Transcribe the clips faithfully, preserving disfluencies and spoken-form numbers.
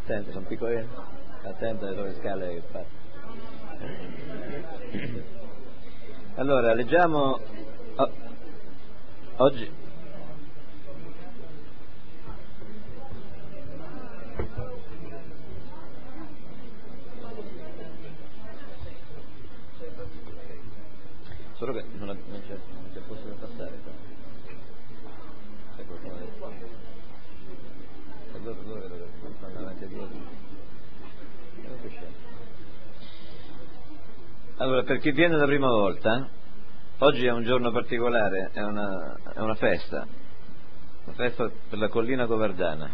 Attento, sono piccolini. Attento alle tue scale che fa. Allora, leggiamo oh, oggi. Solo che non, non c'è, non c'è posto da passare. C'è qualcuno da fare. E loro, loro vedo che stanno davanti e dietro. Allora, per chi viene la prima volta, oggi è un giorno particolare, è una, è una festa, una festa per la collina Govardhana.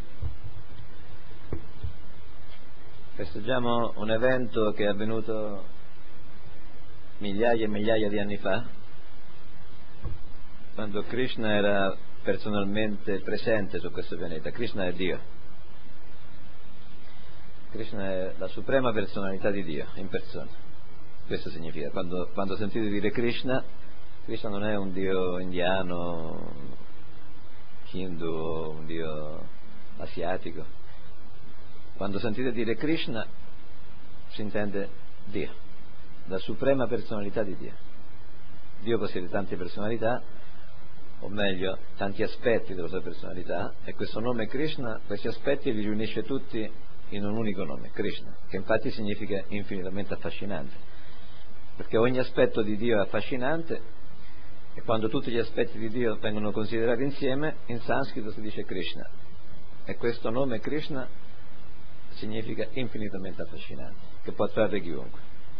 Festeggiamo un evento che è avvenuto migliaia e migliaia di anni fa, quando Krishna era personalmente presente su questo pianeta. Krishna è Dio. Krishna è la suprema personalità di Dio in persona. Questo significa, quando, quando sentite dire Krishna, Krishna non è un dio indiano, hindu o un dio asiatico. Quando sentite dire Krishna si intende Dio, la suprema personalità di Dio. Dio possiede tante personalità, o meglio tanti aspetti della sua personalità, e questo nome Krishna, questi aspetti li riunisce tutti in un unico nome, Krishna, che infatti significa infinitamente affascinante, perché ogni aspetto di Dio è affascinante, e quando tutti gli aspetti di Dio vengono considerati insieme, in sanscrito si dice Krishna, e questo nome Krishna significa infinitamente affascinante, che può attrarre chiunque.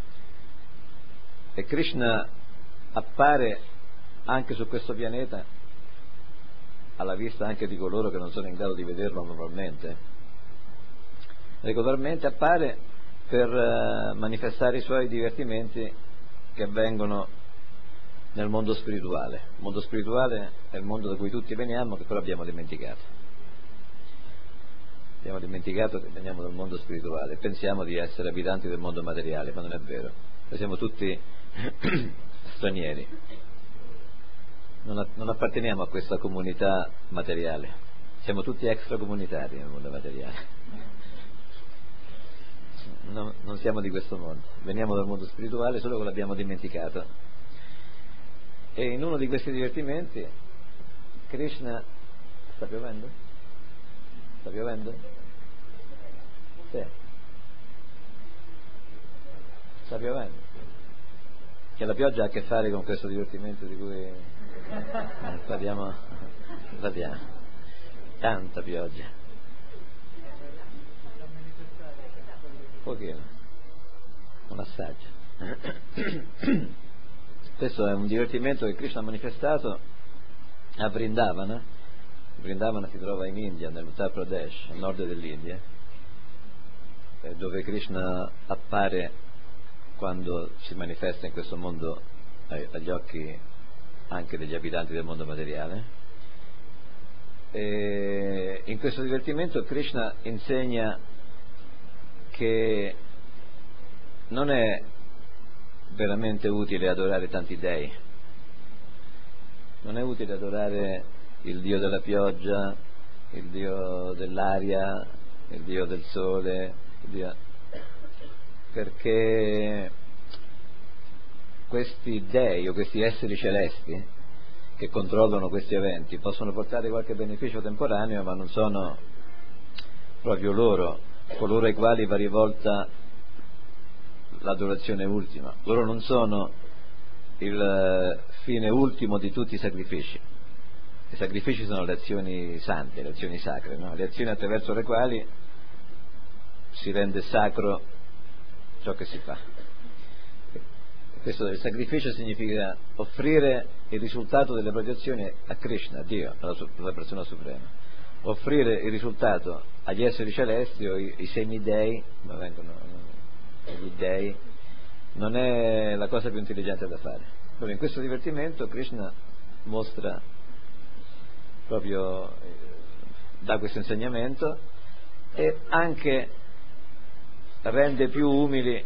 E Krishna appare anche su questo pianeta alla vista anche di coloro che non sono in grado di vederlo normalmente. Regolarmente appare per uh, manifestare i suoi divertimenti che avvengono nel mondo spirituale. Il mondo spirituale è il mondo da cui tutti veniamo, che però abbiamo dimenticato. Abbiamo dimenticato che veniamo dal mondo spirituale, pensiamo di essere abitanti del mondo materiale, ma non è vero. Noi siamo tutti stranieri. Non, a, non apparteniamo a questa comunità materiale. Siamo tutti extracomunitari nel mondo materiale. No, non siamo di questo mondo, veniamo dal mondo spirituale, solo che l'abbiamo dimenticato. E in uno di questi divertimenti Krishna sta piovendo? Sta piovendo? Sì. Sta piovendo. Che la pioggia ha a che fare con questo divertimento di cui eh, parliamo, parliamo. Tanta pioggia. Pochino, un assaggio. Questo è un divertimento che Krishna ha manifestato a Vrindavana. Vrindavana si trova in India, nell'Uttar Pradesh, a nord dell'India, dove Krishna appare quando si manifesta in questo mondo agli occhi anche degli abitanti del mondo materiale. E in questo divertimento Krishna insegna che non è veramente utile adorare tanti dei, non è utile adorare il dio della pioggia, il dio dell'aria, il dio del sole, il dio... perché questi dei o questi esseri celesti che controllano questi eventi possono portare qualche beneficio temporaneo, ma non sono proprio loro coloro ai quali va rivolta l'adorazione ultima. Loro non sono il fine ultimo di tutti i sacrifici. I sacrifici sono le azioni sante, le azioni sacre, no? Le azioni attraverso le quali si rende sacro ciò che si fa. Questo del sacrificio significa offrire il risultato delle proprie azioni a Krishna, a Dio, alla persona suprema. Offrire il risultato agli esseri celesti o i, i semidei, ma vengono gli dei, non è la cosa più intelligente da fare. Allora, in questo divertimento Krishna mostra proprio, eh, dà questo insegnamento e anche rende più umili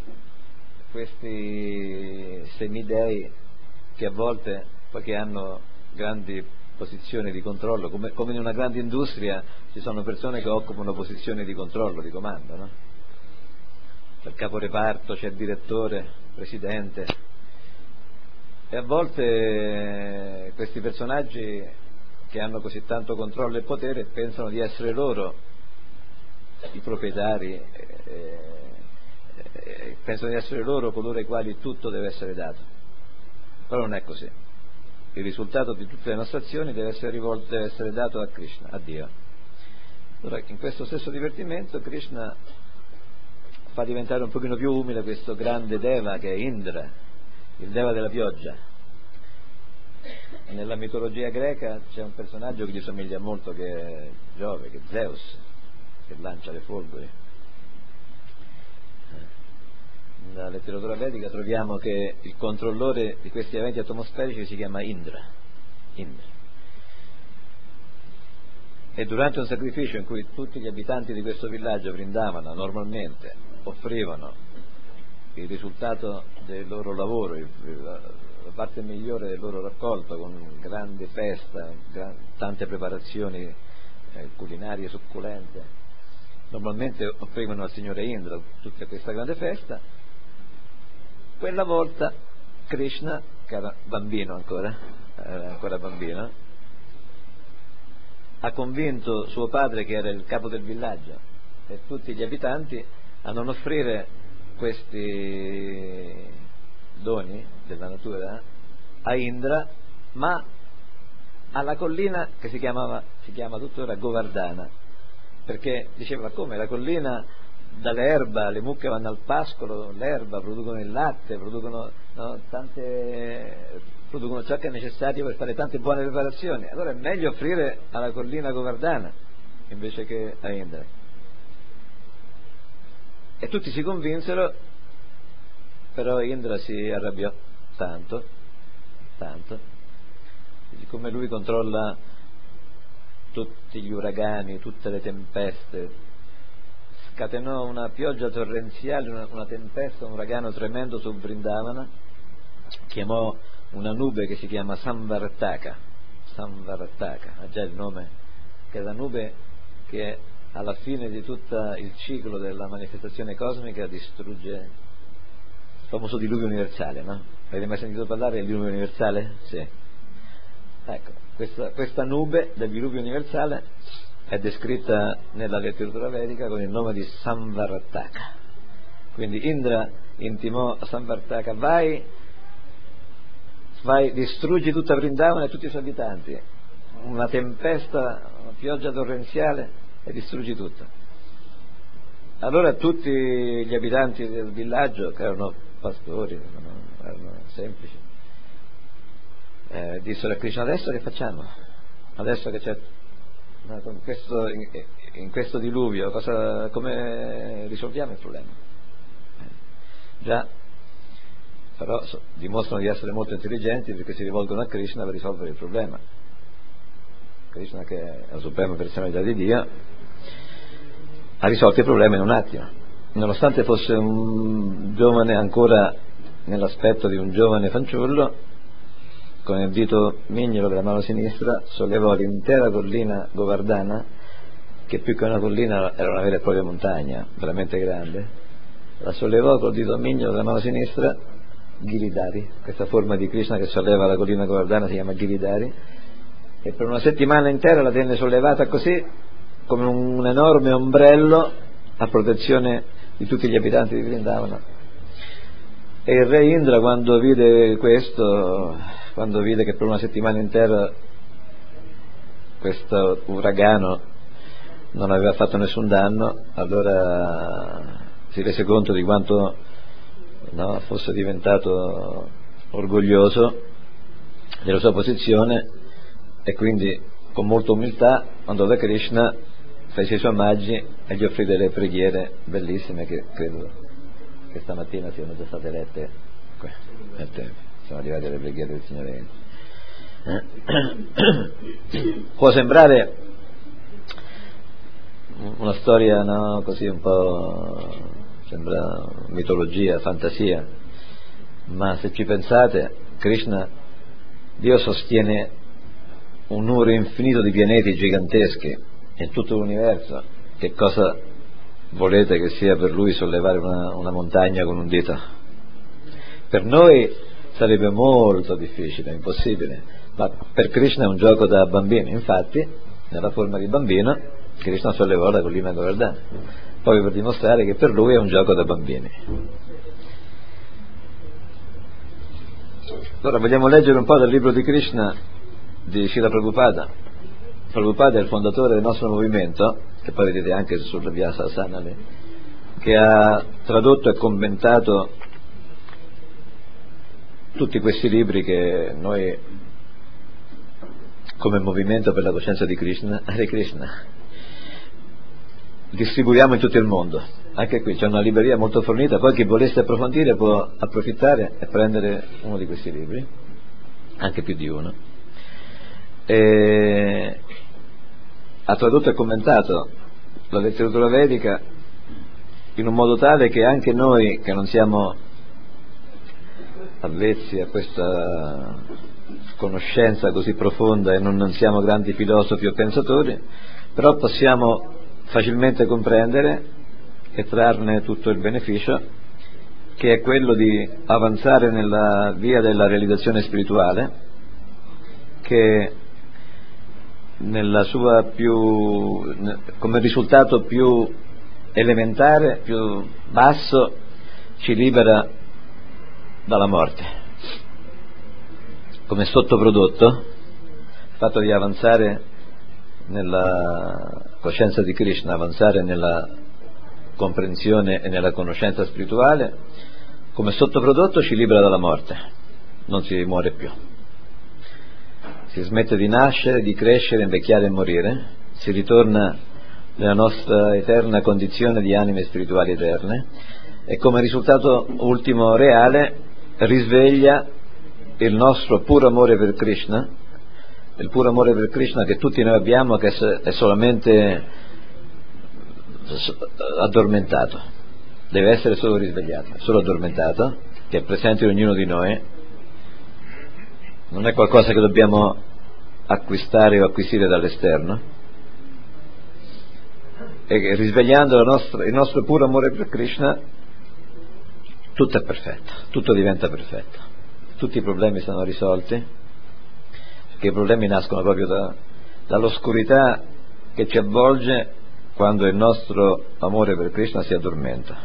questi semidei che a volte, poiché hanno grandi posizioni di controllo, come, come in una grande industria ci sono persone che occupano posizioni di controllo, di comando, no? C'è il caporeparto, c'è il direttore, presidente, e a volte questi personaggi che hanno così tanto controllo e potere pensano di essere loro i proprietari, eh, eh, pensano di essere loro coloro ai quali tutto deve essere dato, però non è così. Il risultato di tutte le nostre azioni deve essere rivolto, deve essere dato a Krishna, a Dio. Allora, in questo stesso divertimento Krishna fa diventare un pochino più umile questo grande Deva che è Indra, il Deva della pioggia. Nella mitologia greca c'è un personaggio che gli somiglia molto, che è Giove, che è Zeus, che lancia le folgori. Nella letteratura vedica troviamo che il controllore di questi eventi atmosferici si chiama Indra. Indra. E durante un sacrificio in cui tutti gli abitanti di questo villaggio Vrindavana normalmente offrivano il risultato del loro lavoro, la parte migliore del loro raccolto, con grande festa, gran, tante preparazioni eh, culinarie succulente, normalmente offrivano al signore Indra tutta questa grande festa. Quella volta Krishna, che era bambino ancora, era ancora bambino, ha convinto suo padre, che era il capo del villaggio, e tutti gli abitanti a non offrire questi doni della natura a Indra, ma alla collina che si chiamava, si chiama tuttora Govardhana, perché diceva: come la collina, dalle erba, le mucche vanno al pascolo, l'erba, producono il latte, producono, no, tante, producono ciò che è necessario per fare tante buone preparazioni, allora è meglio offrire alla collina Govardhana invece che a Indra. E tutti si convinsero, però Indra si arrabbiò tanto, tanto, siccome lui controlla tutti gli uragani, tutte le tempeste, scatenò una pioggia torrenziale, una, una tempesta, un uragano tremendo su Vrindavana, chiamò una nube che si chiama Samvartaka, Samvartaka, ha già il nome, che è la nube che alla fine di tutto il ciclo della manifestazione cosmica distrugge il famoso diluvio universale, no? Avete mai sentito parlare del diluvio universale? Sì. Ecco, questa, questa nube del diluvio universale è descritta nella letteratura vedica con il nome di Samvartaka. Quindi Indra intimò a Samvartaka: vai, vai, distruggi tutta Vrindavana e tutti i suoi abitanti, una tempesta, una pioggia torrenziale, e distruggi tutto. Allora tutti gli abitanti del villaggio, che erano pastori, erano, erano semplici, eh, dissero a Krishna: adesso che facciamo? Adesso che c'è con questo, in, in questo diluvio, cosa, come risolviamo il problema? Eh, già, però so, dimostrano di essere molto intelligenti, perché si rivolgono a Krishna per risolvere il problema. Krishna, che è la suprema personalità di Dio, ha risolto il problema in un attimo, nonostante fosse un giovane ancora nell'aspetto di un giovane fanciullo. Con il dito mignolo della mano sinistra sollevò l'intera collina Govardhana, che più che una collina era una vera e propria montagna, veramente grande. La sollevò col dito mignolo della mano sinistra, Giridhari, questa forma di Krishna che solleva la collina Govardhana si chiama Giridhari, e per una settimana intera la tenne sollevata così, come un enorme ombrello a protezione di tutti gli abitanti di Vrindavana. E il re Indra, quando vide questo, quando vide che per una settimana intera questo uragano non aveva fatto nessun danno, allora si rese conto di quanto, no, fosse diventato orgoglioso della sua posizione, e quindi con molta umiltà andò da Krishna, fece i suoi omaggi e gli offrì delle preghiere bellissime che credo che stamattina siano già state lette nel tempo. Siamo arrivati alle preghiere del Signore. Eh? Può sembrare una storia, no, così un po', sembra mitologia, fantasia, ma se ci pensate, Krishna, Dio sostiene un numero infinito di pianeti giganteschi in tutto l'universo, che cosa volete che sia per lui sollevare una, una montagna con un dito? Per noi sarebbe molto difficile, impossibile, ma per Krishna è un gioco da bambini. Infatti, nella forma di bambino, Krishna sollevò la collina Govardhana, proprio per dimostrare che per lui è un gioco da bambini. Allora vogliamo leggere un po' dal libro di Krishna di Srila Prabhupada. Prabhupada è il fondatore del nostro movimento, che poi vedete anche sulla Vyasa Sanale, che ha tradotto e commentato tutti questi libri che noi, come movimento per la coscienza di Krishna, Hare Krishna, distribuiamo in tutto il mondo. Anche qui c'è una libreria molto fornita, poi chi volesse approfondire può approfittare e prendere uno di questi libri, anche più di uno. E ha tradotto e commentato la letteratura vedica in un modo tale che anche noi, che non siamo avvezzi a questa conoscenza così profonda e non siamo grandi filosofi o pensatori, però possiamo facilmente comprendere e trarne tutto il beneficio, che è quello di avanzare nella via della realizzazione spirituale, che nella sua più, come risultato più elementare, più basso, ci libera dalla morte. Come sottoprodotto, il fatto di avanzare nella coscienza di Krishna, avanzare nella comprensione e nella conoscenza spirituale, come sottoprodotto ci libera dalla morte, non si muore più, si smette di nascere, di crescere, invecchiare e morire, si ritorna nella nostra eterna condizione di anime spirituali eterne, e come risultato ultimo reale risveglia il nostro puro amore per Krishna, il puro amore per Krishna che tutti noi abbiamo, che è solamente addormentato, deve essere solo risvegliato, solo addormentato, che è presente in ognuno di noi, non è qualcosa che dobbiamo acquistare o acquisire dall'esterno, e che risvegliando la nostra, il nostro puro amore per Krishna, tutto è perfetto, tutto diventa perfetto, tutti i problemi sono risolti, perché i problemi nascono proprio da, dall'oscurità che ci avvolge quando il nostro amore per Krishna si addormenta.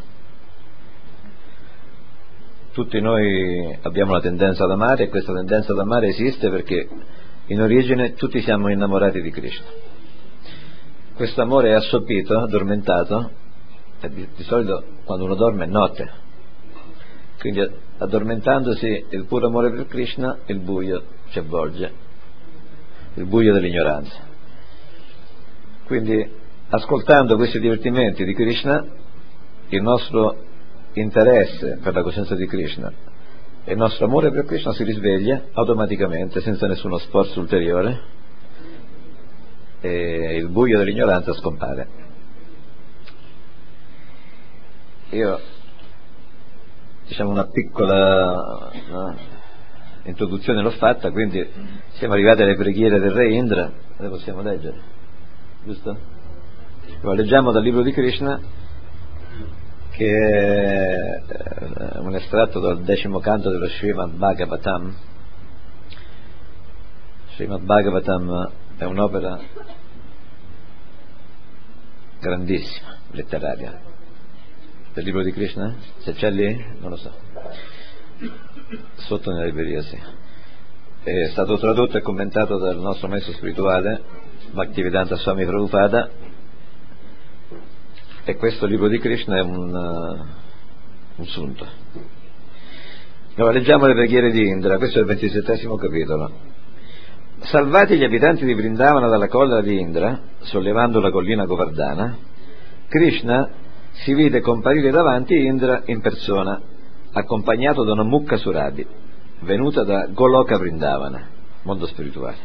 Tutti noi abbiamo la tendenza ad amare, e questa tendenza ad amare esiste perché in origine tutti siamo innamorati di Krishna. Questo amore è assopito, addormentato, e di, di solito quando uno dorme è notte, quindi addormentandosi il puro amore per Krishna, il buio ci avvolge, il buio dell'ignoranza. Quindi ascoltando questi divertimenti di Krishna, il nostro interesse per la coscienza di Krishna e il nostro amore per Krishna si risveglia automaticamente, senza nessuno sforzo ulteriore, e il buio dell'ignoranza scompare. Io, diciamo, una piccola no, introduzione l'ho fatta, quindi siamo arrivati alle preghiere del Re Indra, le possiamo leggere, giusto? Lo leggiamo dal libro di Krishna, che è un estratto dal decimo canto dello Srimad Bhagavatam. Srimad Bhagavatam è un'opera grandissima, letteraria, del libro di Krishna. Se c'è lì, non lo so, sotto nella libreria, sì. È stato tradotto e commentato dal nostro maestro spirituale Bhaktivedanta Swami Prabhupada, e questo libro di Krishna è un, uh, un sunto. Allora leggiamo le preghiere di Indra, questo è il ventisettesimo capitolo. Salvati gli abitanti di Vrindavana dalla collera di Indra, sollevando la collina Govardhana, Krishna si vide comparire davanti Indra in persona, accompagnato da una Mukha Surabhi, venuta da Goloka Vrindavana, mondo spirituale.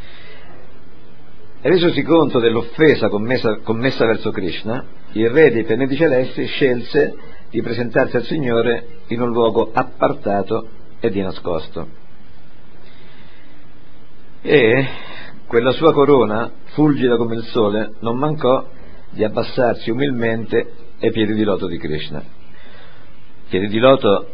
E resosi conto dell'offesa commessa, commessa verso Krishna, il re dei pianeti celesti scelse di presentarsi al Signore in un luogo appartato e di nascosto. E quella sua corona, fulgida come il sole, non mancò di abbassarsi umilmente ai piedi di loto di Krishna. Piedi di loto,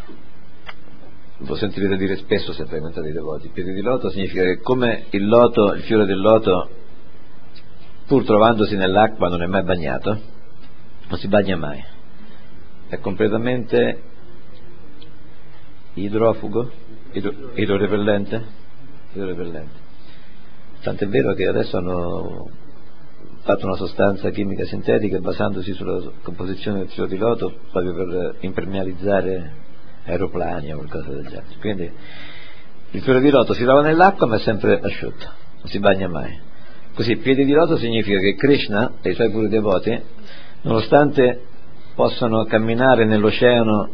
lo sentirete dire spesso se frequentate i devoti, piedi di loto significa che come il loto, il fiore del loto, pur trovandosi nell'acqua non è mai bagnato, non si bagna mai, è completamente idrofugo, idro, idrorepellente, idrorepellente. Tant'è vero che adesso hanno fatto una sostanza chimica sintetica basandosi sulla composizione del fiore di loto proprio per impermeabilizzare aeroplani o qualcosa del genere. Quindi il fiore di loto si trova nell'acqua ma è sempre asciutto, non si bagna mai. Così piedi di loto significa che Krishna e i suoi puri devoti, nonostante possano camminare nell'oceano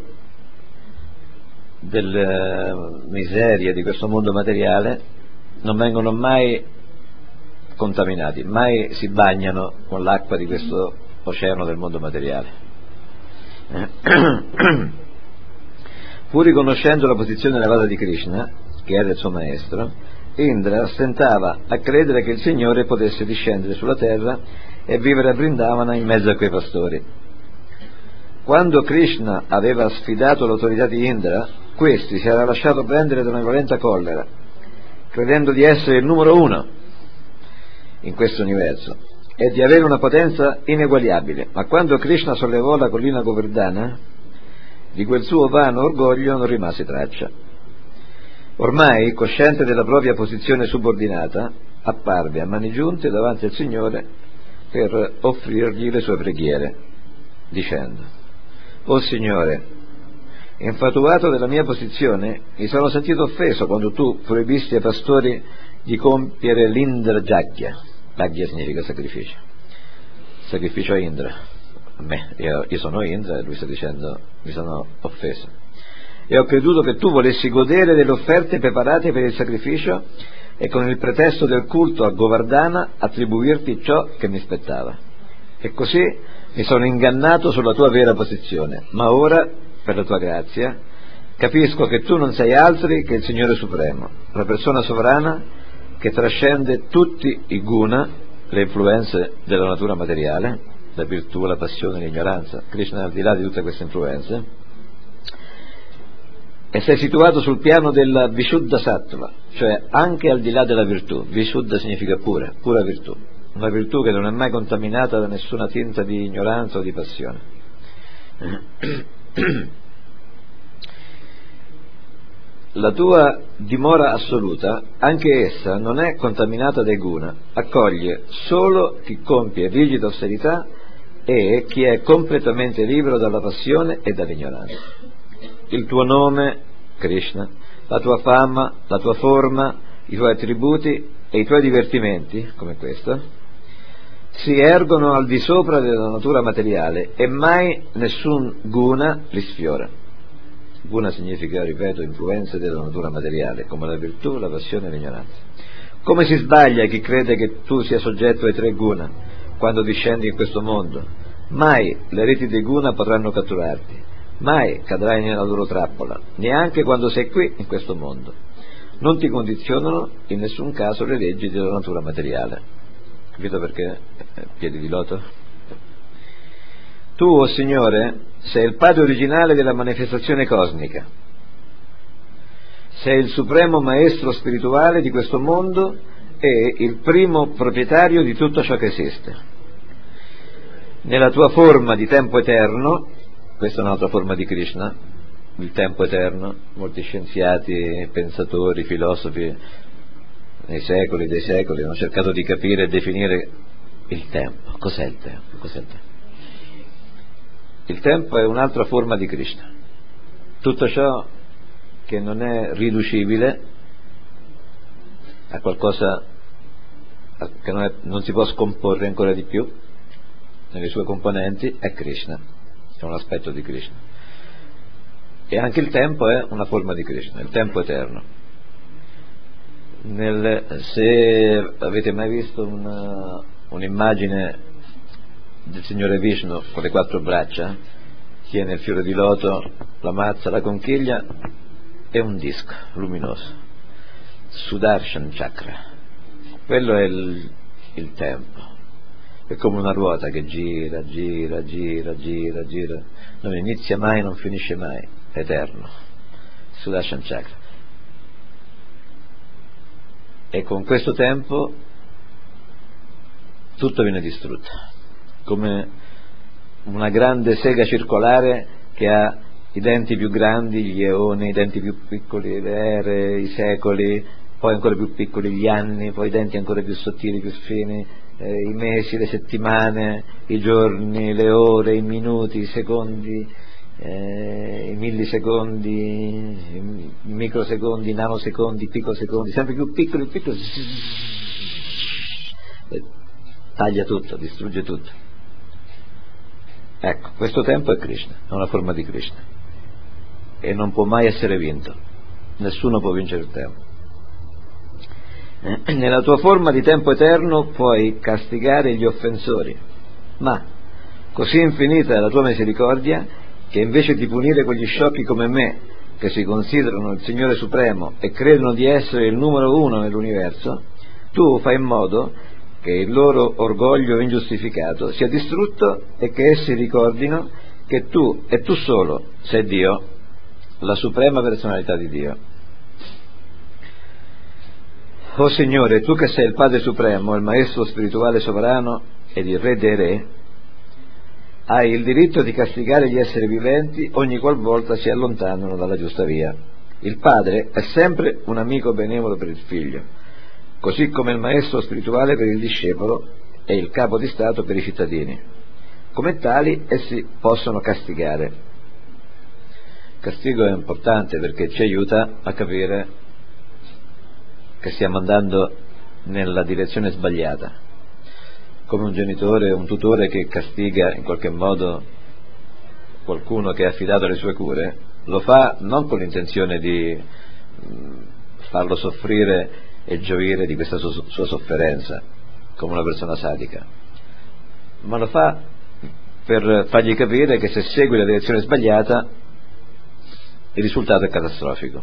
delle miserie di questo mondo materiale, non vengono mai contaminati, mai si bagnano con l'acqua di questo oceano del mondo materiale. Pur riconoscendo la posizione elevata di Krishna, che era il suo maestro, Indra stentava a credere che il Signore potesse discendere sulla terra e vivere a Vrindavana in mezzo a quei pastori. Quando Krishna aveva sfidato l'autorità di Indra, questi si era lasciato prendere da una violenta collera, credendo di essere il numero uno in questo universo e di avere una potenza ineguagliabile. Ma quando Krishna sollevò la collina Govardhana, di quel suo vano orgoglio non rimase traccia. Ormai, cosciente della propria posizione subordinata, apparve a mani giunte davanti al Signore per offrirgli le sue preghiere, dicendo: «O Signore, infatuato della mia posizione, mi sono sentito offeso quando tu proibisti ai pastori di compiere l'Indra Jagya». Jagya significa sacrificio, sacrificio a Indra. A me, io, io sono Indra e lui sta dicendo mi sono offeso. E ho creduto che tu volessi godere delle offerte preparate per il sacrificio e con il pretesto del culto a Govardhana attribuirti ciò che mi spettava. E così mi sono ingannato sulla tua vera posizione, ma ora, per la tua grazia, capisco che tu non sei altri che il Signore Supremo, la persona sovrana che trascende tutti i guna, le influenze della natura materiale, la virtù, la passione, l'ignoranza. Krishna è al di là di tutte queste influenze, e sei situato sul piano della Vishuddha Sattva, cioè anche al di là della virtù. Vishuddha significa pura, pura virtù, una virtù che non è mai contaminata da nessuna tinta di ignoranza o di passione. La tua dimora assoluta, anche essa, non è contaminata dai guna, accoglie solo chi compie rigida austerità e chi è completamente libero dalla passione e dall'ignoranza. Il tuo nome, Krishna, la tua fama, la tua forma, i tuoi attributi e i tuoi divertimenti, come questo, si ergono al di sopra della natura materiale e mai nessun guna li sfiora. Guna significa, ripeto, influenze della natura materiale, come la virtù, la passione e l'ignoranza. Come si sbaglia chi crede che tu sia soggetto ai tre guna quando discendi in questo mondo? Mai le reti dei guna potranno catturarti, mai cadrai nella loro trappola, neanche quando sei qui in questo mondo. Non ti condizionano in nessun caso le leggi della natura materiale. Capito perché eh, piedi di loto? Tu, o oh Signore, sei il padre originale della manifestazione cosmica, sei il supremo maestro spirituale di questo mondo e il primo proprietario di tutto ciò che esiste. Nella tua forma di tempo eterno, questa è un'altra forma di Krishna, il tempo eterno, molti scienziati, pensatori, filosofi nei secoli dei secoli hanno cercato di capire e definire il tempo. Cos'è il tempo? Cos'è il tempo? Il tempo è un'altra forma di Krishna. Tutto ciò che non è riducibile a qualcosa che non, è, non si può scomporre ancora di più nelle sue componenti è Krishna, è un aspetto di Krishna. E anche il tempo è una forma di Krishna, il tempo eterno. Nel, se avete mai visto una, un'immagine del Signore Vishnu con le quattro braccia, tiene il fiore di loto, la mazza, la conchiglia e un disco luminoso, Sudarshan Chakra, Quello è il, il tempo. È come una ruota che gira, gira, gira, gira, gira, non inizia mai, non finisce mai, è eterno. Sudarshan Chakra. E con questo tempo tutto viene distrutto, come una grande sega circolare che ha i denti più grandi, gli eoni, i denti più piccoli, le ere, i secoli, poi ancora più piccoli gli anni, poi i denti ancora più sottili, più fini, eh, i mesi, le settimane, i giorni, le ore, i minuti, i secondi, eh, i millisecondi, i microsecondi, i nanosecondi, i picosecondi, sempre più piccoli, più piccoli, taglia tutto, distrugge tutto. Ecco, questo tempo è Krishna, è una forma di Krishna e non può mai essere vinto, nessuno può vincere il tempo. Nella tua forma di tempo eterno puoi castigare gli offensori, ma così infinita è la tua misericordia che invece di punire quegli sciocchi come me, che si considerano il Signore Supremo e credono di essere il numero uno nell'universo, tu fai in modo che il loro orgoglio ingiustificato sia distrutto e che essi ricordino che tu e tu solo sei Dio, la suprema personalità di Dio. O Signore, tu che sei il Padre Supremo, il Maestro spirituale sovrano ed il Re dei Re, hai il diritto di castigare gli esseri viventi ogni qualvolta si allontanano dalla giusta via. Il Padre è sempre un amico benevolo per il Figlio, così come il Maestro spirituale per il discepolo e il Capo di Stato per i cittadini. Come tali, essi possono castigare. Castigo è importante perché ci aiuta a capire che stiamo andando nella direzione sbagliata, come un genitore, un tutore che castiga in qualche modo qualcuno che è affidato alle sue cure, lo fa non con l'intenzione di farlo soffrire e gioire di questa sua sofferenza come una persona sadica, ma lo fa per fargli capire che se segui la direzione sbagliata il risultato è catastrofico.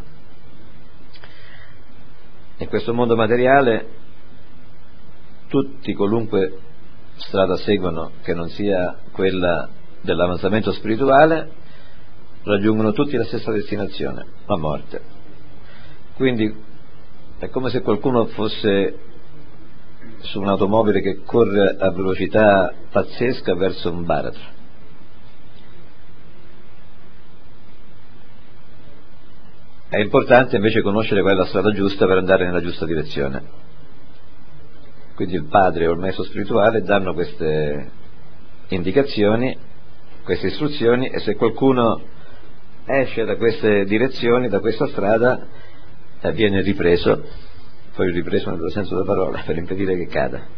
In questo mondo materiale tutti, qualunque strada seguono che non sia quella dell'avanzamento spirituale, raggiungono tutti la stessa destinazione, la morte. Quindi è come se qualcuno fosse su un'automobile che corre a velocità pazzesca verso un baratro. È importante invece conoscere qual è la strada giusta per andare nella giusta direzione. Quindi il padre o il maestro spirituale danno queste indicazioni, queste istruzioni, e se qualcuno esce da queste direzioni, da questa strada, eh, viene ripreso, poi ripreso nel vero senso della parola, per impedire che cada.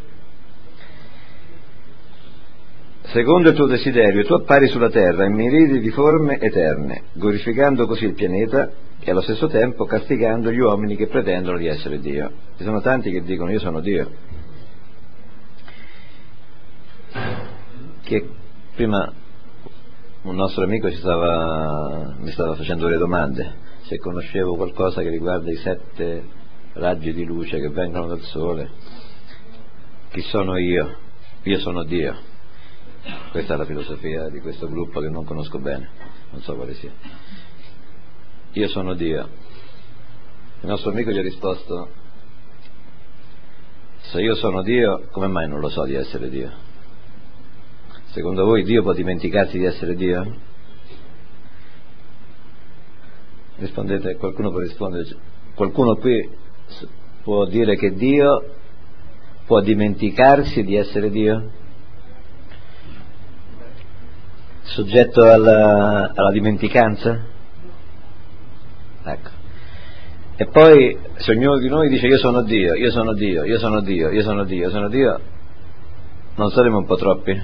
Secondo il tuo desiderio tu appari sulla terra in miriadi di forme eterne, glorificando così il pianeta e allo stesso tempo castigando gli uomini che pretendono di essere Dio. Ci sono tanti che dicono io sono Dio, che prima un nostro amico ci stava, mi stava facendo le domande se conoscevo qualcosa che riguarda i sette raggi di luce che vengono dal sole. Chi sono io? Io sono Dio. Questa è la filosofia di questo gruppo che non conosco bene, non so quale sia. Io sono Dio. Il nostro amico gli ha risposto: se io sono Dio, come mai non lo so di essere Dio? Secondo voi Dio può dimenticarsi di essere Dio? Rispondete, qualcuno può rispondere, qualcuno qui può dire che Dio può dimenticarsi di essere Dio? Soggetto alla, alla dimenticanza? Ecco. E poi se ognuno di noi dice io sono Dio, io sono Dio, io sono Dio, io sono Dio, io sono Dio, non saremo un po' troppi?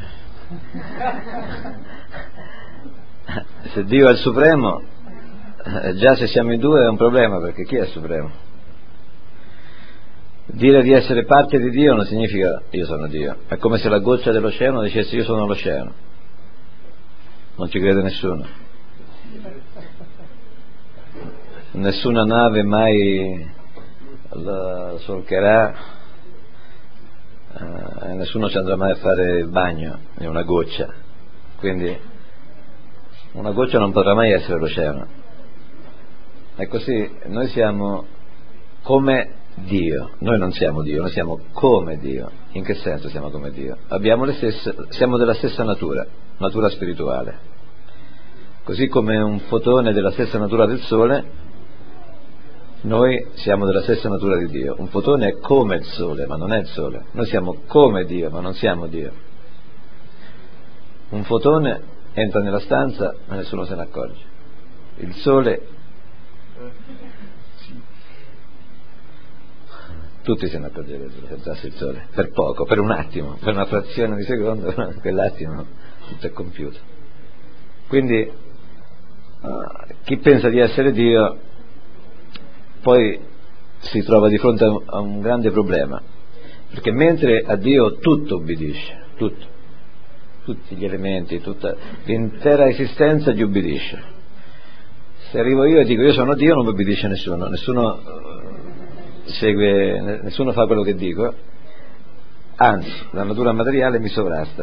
Se Dio è il supremo, già se siamo in due è un problema, perché chi è il supremo? Dire di essere parte di Dio non significa io sono Dio, è come se la goccia dell'oceano dicesse io sono l'oceano. Non ci crede nessuno. Nessuna nave mai la solcherà uh, nessuno ci andrà mai a fare il bagno in una goccia, quindi una goccia non potrà mai essere l'oceano. E così noi siamo come Dio, noi non siamo Dio, noi siamo come Dio. In che senso siamo come Dio? Abbiamo le stesse, siamo della stessa natura, natura spirituale. Così come un fotone della stessa natura del Sole, noi siamo della stessa natura di Dio. Un fotone è come il Sole, ma non è il Sole. Noi siamo come Dio, ma non siamo Dio. Un fotone entra nella stanza ma nessuno se ne accorge. Il Sole, tutti se ne accorgerebbero se entrasse il Sole, per poco, per un attimo, per una frazione di secondo, quell'attimo tutto è compiuto. Quindi uh, chi pensa di essere Dio poi si trova di fronte a un, a un grande problema, perché mentre a Dio tutto obbedisce, tutto, tutti gli elementi, tutta l'intera esistenza gli obbedisce. Se arrivo io e dico io sono Dio, non mi obbedisce nessuno, nessuno segue, nessuno fa quello che dico, anzi la natura materiale mi sovrasta.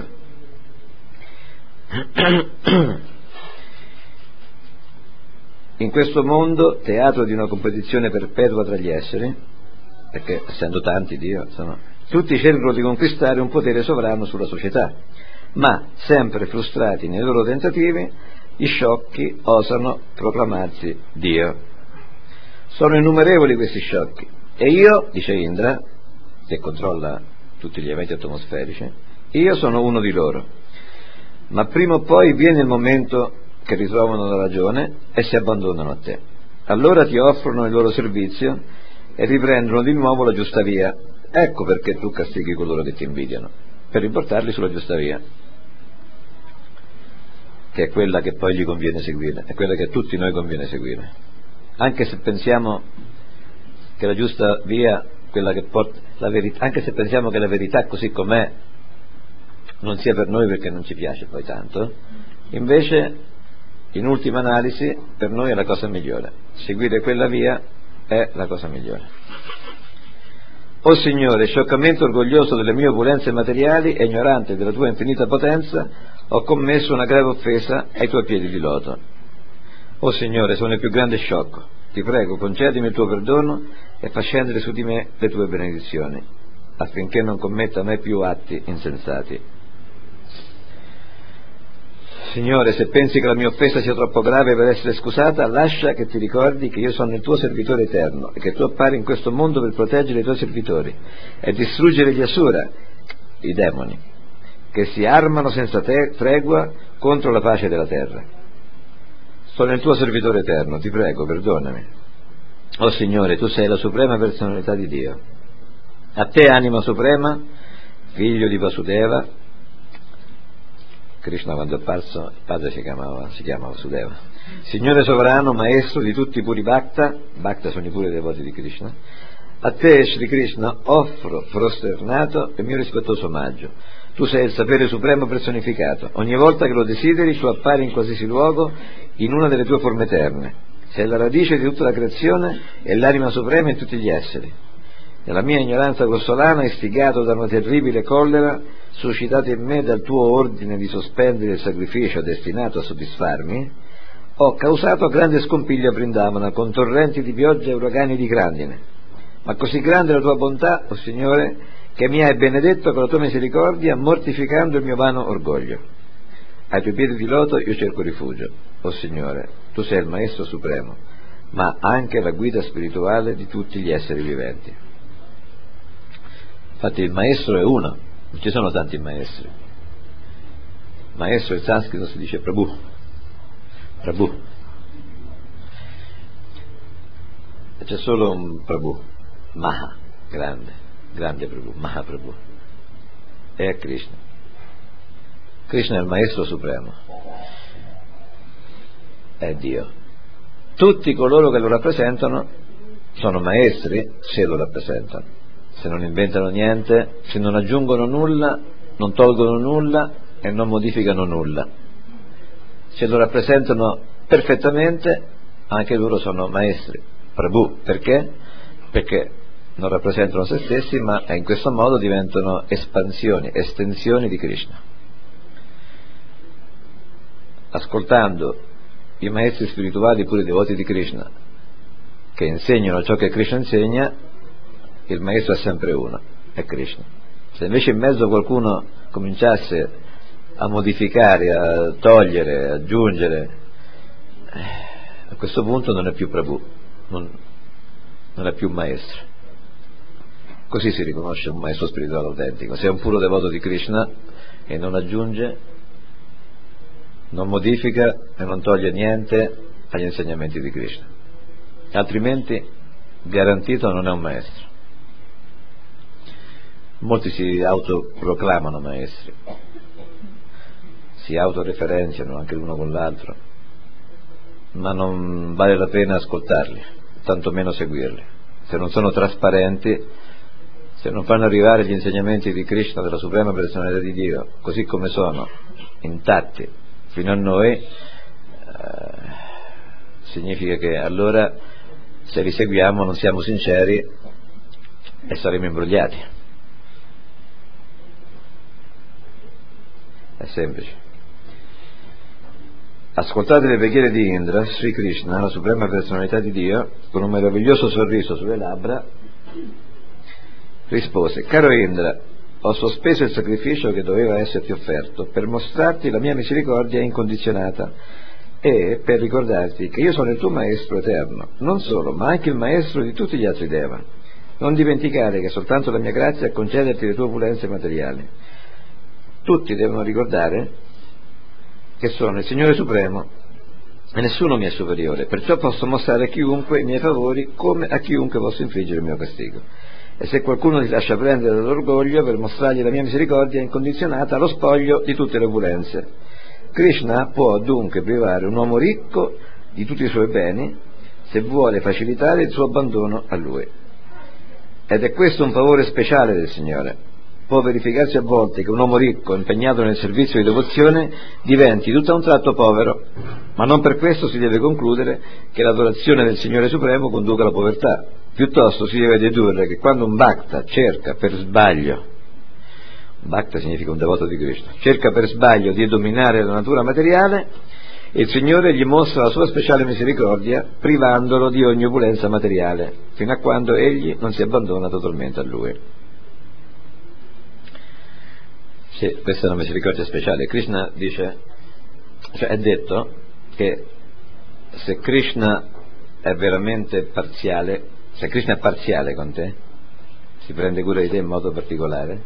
In questo mondo, teatro di una competizione perpetua tra gli esseri, perché essendo tanti Dio, insomma, tutti cercano di conquistare un potere sovrano sulla società, ma sempre frustrati nei loro tentativi, gli sciocchi osano proclamarsi Dio. Sono innumerevoli questi sciocchi e io, dice Indra, che controlla tutti gli eventi atmosferici, io sono uno di loro, ma prima o poi viene il momento che ritrovano la ragione e si abbandonano a te. Allora ti offrono il loro servizio e riprendono di nuovo la giusta via. Ecco perché tu castighi coloro che ti invidiano, per riportarli sulla giusta via, che è quella che poi gli conviene seguire, è quella che a tutti noi conviene seguire, anche se pensiamo che la giusta via, quella che porta la verità, anche se pensiamo che la verità così com'è non sia per noi perché non ci piace poi tanto, invece in ultima analisi per noi è la cosa migliore, seguire quella via è la cosa migliore. O Signore, scioccamente orgoglioso delle mie opulenze materiali e ignorante della tua infinita potenza, ho commesso una grave offesa ai tuoi piedi di loto. O Signore, sono il più grande sciocco, ti prego concedimi il tuo perdono e fa scendere su di me le tue benedizioni, affinché non commetta mai più atti insensati. Signore, se pensi che la mia offesa sia troppo grave per essere scusata, lascia che ti ricordi che io sono il tuo servitore eterno e che tu appari in questo mondo per proteggere i tuoi servitori e distruggere gli Asura, i demoni, che si armano senza te, tregua contro la pace della terra. Sono il tuo servitore eterno, ti prego, perdonami. O Signore, tu sei la suprema personalità di Dio. A te, anima suprema, figlio di Vasudeva, Krishna quando è apparso, il padre si chiamava, si chiama Vasudeva. Signore sovrano, maestro di tutti i puri Bhakta, Bhakta sono i puri devoti di Krishna, a te, Sri Krishna, offro prosternato il mio rispettoso omaggio. Tu sei il sapere supremo personificato. Ogni volta che lo desideri, tu appari in qualsiasi luogo in una delle tue forme eterne. Sei la radice di tutta la creazione e l'anima suprema in tutti gli esseri. Nella mia ignoranza grossolana, istigato da una terribile collera, suscitata in me dal tuo ordine di sospendere il sacrificio destinato a soddisfarmi, ho causato grande scompiglio a Vrindavana con torrenti di pioggia e uragani di grandine. Ma così grande è la tua bontà, o oh Signore, che mi hai benedetto con la tua misericordia, mortificando il mio vano orgoglio. Ai tuoi piedi di loto io cerco rifugio. O oh Signore, tu sei il Maestro Supremo, ma anche la guida spirituale di tutti gli esseri viventi. Infatti il Maestro è uno, non ci sono tanti maestri. Maestro in sanscrito si dice Prabhu. Prabhu. E c'è solo un Prabhu, Maha, grande, grande Prabhu, Maha Prabhu. E è Krishna. Krishna è il Maestro Supremo. È Dio. Tutti coloro che lo rappresentano sono maestri se lo rappresentano. Se non inventano niente, se non aggiungono nulla, non tolgono nulla e non modificano nulla. Se lo rappresentano perfettamente, anche loro sono maestri. Prabhu, perché? Perché non rappresentano se stessi, ma in questo modo diventano espansioni, estensioni di Krishna. Ascoltando i maestri spirituali, pure i devoti di Krishna, che insegnano ciò che Krishna insegna, il maestro è sempre uno, è Krishna. Se invece in mezzo qualcuno cominciasse a modificare, a togliere, a aggiungere, a questo punto non è più Prabhu, non, non è più maestro. Così si riconosce un maestro spirituale autentico. Se è un puro devoto di Krishna e non aggiunge, non modifica e non toglie niente agli insegnamenti di Krishna, altrimenti garantito non è un maestro. Molti si autoproclamano maestri, si autoreferenziano anche l'uno con l'altro, ma non vale la pena ascoltarli, tantomeno seguirli. Se non sono trasparenti, se non fanno arrivare gli insegnamenti di Krishna, della Suprema Personalità di Dio, così come sono, intatti fino a noi, eh, significa che allora, se li seguiamo, non siamo sinceri e saremo imbrogliati. È semplice. Ascoltate le preghiere di Indra, Sri Krishna, la Suprema Personalità di Dio, con un meraviglioso sorriso sulle labbra, rispose: caro Indra, ho sospeso il sacrificio che doveva esserti offerto per mostrarti la mia misericordia incondizionata e per ricordarti che io sono il tuo maestro eterno, non solo, ma anche il maestro di tutti gli altri deva. Non dimenticare che soltanto la mia grazia è concederti le tue opulenze materiali. Tutti devono ricordare che sono il Signore Supremo e nessuno mi è superiore, perciò posso mostrare a chiunque i miei favori come a chiunque posso infliggere il mio castigo. E se qualcuno si lascia prendere dall'orgoglio, per mostrargli la mia misericordia incondizionata, lo spoglio di tutte le opulenze. Krishna può dunque privare un uomo ricco di tutti i suoi beni se vuole facilitare il suo abbandono a lui. Ed è questo un favore speciale del Signore. Può verificarsi a volte che un uomo ricco impegnato nel servizio di devozione diventi tutto a un tratto povero, ma non per questo si deve concludere che l'adorazione del Signore Supremo conduca alla povertà. Piuttosto si deve dedurre che quando un bhakta cerca per sbaglio, bhakta significa un devoto di Krishna, cerca per sbaglio di dominare la natura materiale, il Signore gli mostra la sua speciale misericordia privandolo di ogni opulenza materiale, fino a quando egli non si abbandona totalmente a Lui. Sì, questa è una misericordia speciale. Krishna dice, cioè è detto che se Krishna è veramente parziale, se Krishna è parziale con te, si prende cura di te in modo particolare,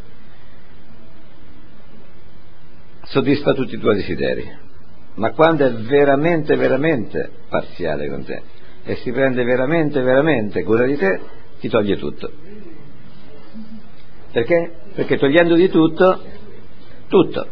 soddisfa tutti i tuoi desideri, ma quando è veramente veramente parziale con te e si prende veramente veramente cura di te, ti toglie tutto. Perché? Perché togliendo di tutto tutto,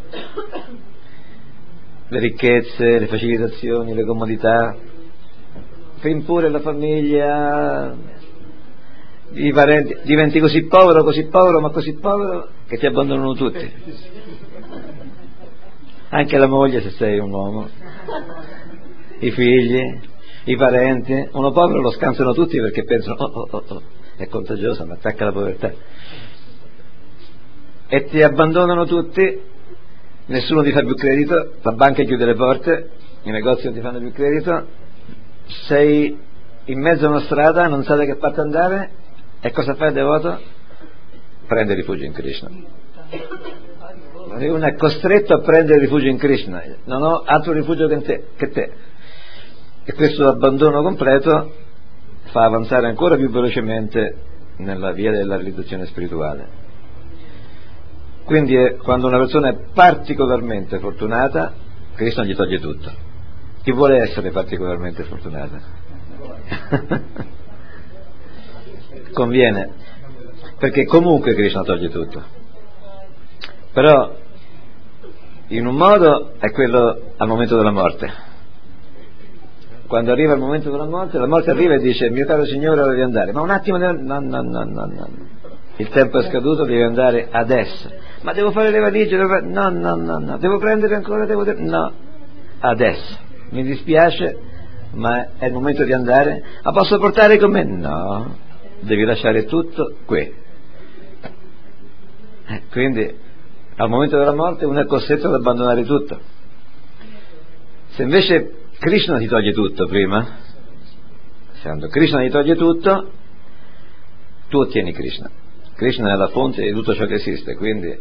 le ricchezze, le facilitazioni, le comodità, fin pure la famiglia, i parenti, diventi così povero, così povero, ma così povero che ti abbandonano tutti, anche la moglie se sei un uomo, i figli, i parenti. Uno povero lo scansano tutti perché pensano oh oh oh, oh è contagiosa, mi attacca la povertà, e ti abbandonano tutti. Nessuno ti fa più credito, la banca chiude le porte, i negozi non ti fanno più credito, sei in mezzo a una strada, non sai da che parte andare, e cosa fa il devoto? Prende rifugio in Krishna. Uno è costretto a prendere rifugio in Krishna, non ho altro rifugio che te, che te. E questo abbandono completo fa avanzare ancora più velocemente nella via della realizzazione spirituale. Quindi è, quando una persona è particolarmente fortunata, Krishna gli toglie tutto. Chi vuole essere particolarmente fortunata? Conviene, perché comunque Krishna toglie tutto. Però in un modo è quello al momento della morte. Quando arriva il momento della morte, la morte arriva e dice: mio caro Signore, ora devi andare. Ma un attimo, no, no, no, no, no. Il tempo è scaduto, devi andare adesso. Ma devo fare le valigie, devo fare... no, no, no, no, devo prendere ancora, devo... no, adesso, mi dispiace, ma è il momento di andare. Ma posso portare con me? No, devi lasciare tutto qui. Eh, quindi al momento della morte uno è costretto ad abbandonare tutto. Se invece Krishna ti toglie tutto prima, quando Krishna ti toglie tutto, tu ottieni Krishna. Krishna è la fonte di tutto ciò che esiste, quindi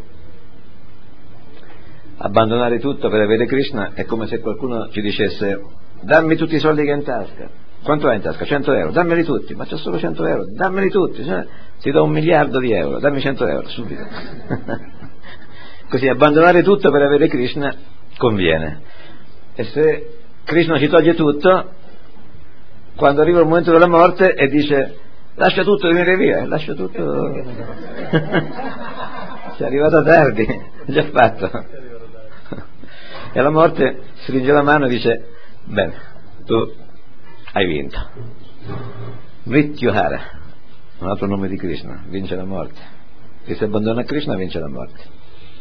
abbandonare tutto per avere Krishna è come se qualcuno ci dicesse: dammi tutti i soldi che hai in tasca. Quanto hai in tasca? cento euro, dammeli tutti. Ma c'ho solo cento euro, dammeli tutti, cioè, ti do un miliardo di euro, dammi cento euro subito. Così abbandonare tutto per avere Krishna conviene. E se Krishna ci toglie tutto, quando arriva il momento della morte e dice: lascia tutto e venire via, lascia tutto. Sei arrivato tardi, già fatto. E alla morte stringe la mano e dice: bene, tu hai vinto. Mrityuhara, un altro nome di Krishna, vince la morte. Chi si abbandona a Krishna vince la morte.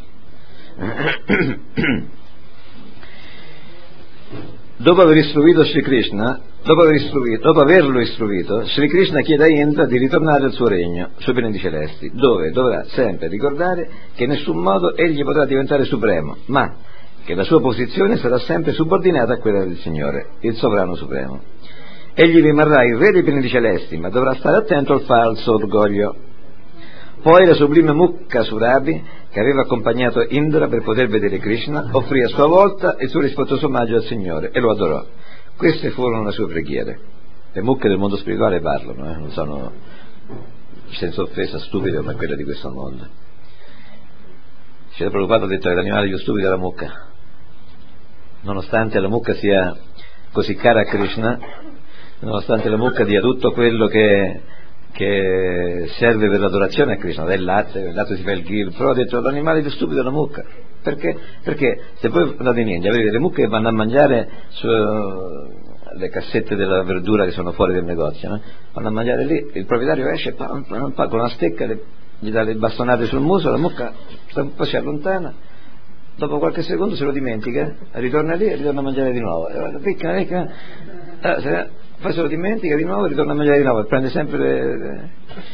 Dopo aver istruito Sri Krishna, dopo, aver istruito, dopo averlo istruito, Sri Krishna chiede a Indra di ritornare al suo regno, sui pianeti celesti, dove dovrà sempre ricordare che in nessun modo egli potrà diventare supremo, ma che la sua posizione sarà sempre subordinata a quella del Signore, il sovrano supremo. Egli rimarrà il re dei pianeti celesti, ma dovrà stare attento al falso orgoglio. Poi la sublime Mukha Surabi, che aveva accompagnato Indra per poter vedere Krishna, offrì a sua volta il suo rispettoso omaggio al Signore e lo adorò. Queste furono le sue preghiere. Le mucche del mondo spirituale parlano, eh? Non sono, senza offesa, stupide come quelle di questo mondo. Srila Prabhupada ha detto che l'animale più stupido è la mucca. Nonostante la mucca sia così cara a Krishna, nonostante la mucca dia tutto quello che che serve per l'adorazione a Krishna, del latte, il latte si fa il ghee, però ha detto l'animale più stupido è la mucca. Perché? Perché se voi andate in India, vedete le mucche che vanno a mangiare su le cassette della verdura che sono fuori del negozio, no? Vanno a mangiare lì, il proprietario esce pam, pam, pam, con una stecca le, gli dà le bastonate sul muso, la mucca poi si allontana, dopo qualche secondo se lo dimentica, ritorna lì e ritorna a mangiare di nuovo, picca, picca, eh, se, poi se lo dimentica di nuovo e ritorna a mangiare di nuovo, prende sempre le, le...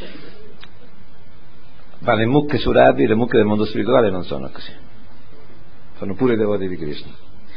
ma le mucche Surabi, le mucche del mondo spirituale non sono così, sono pure i devoti di Krishna.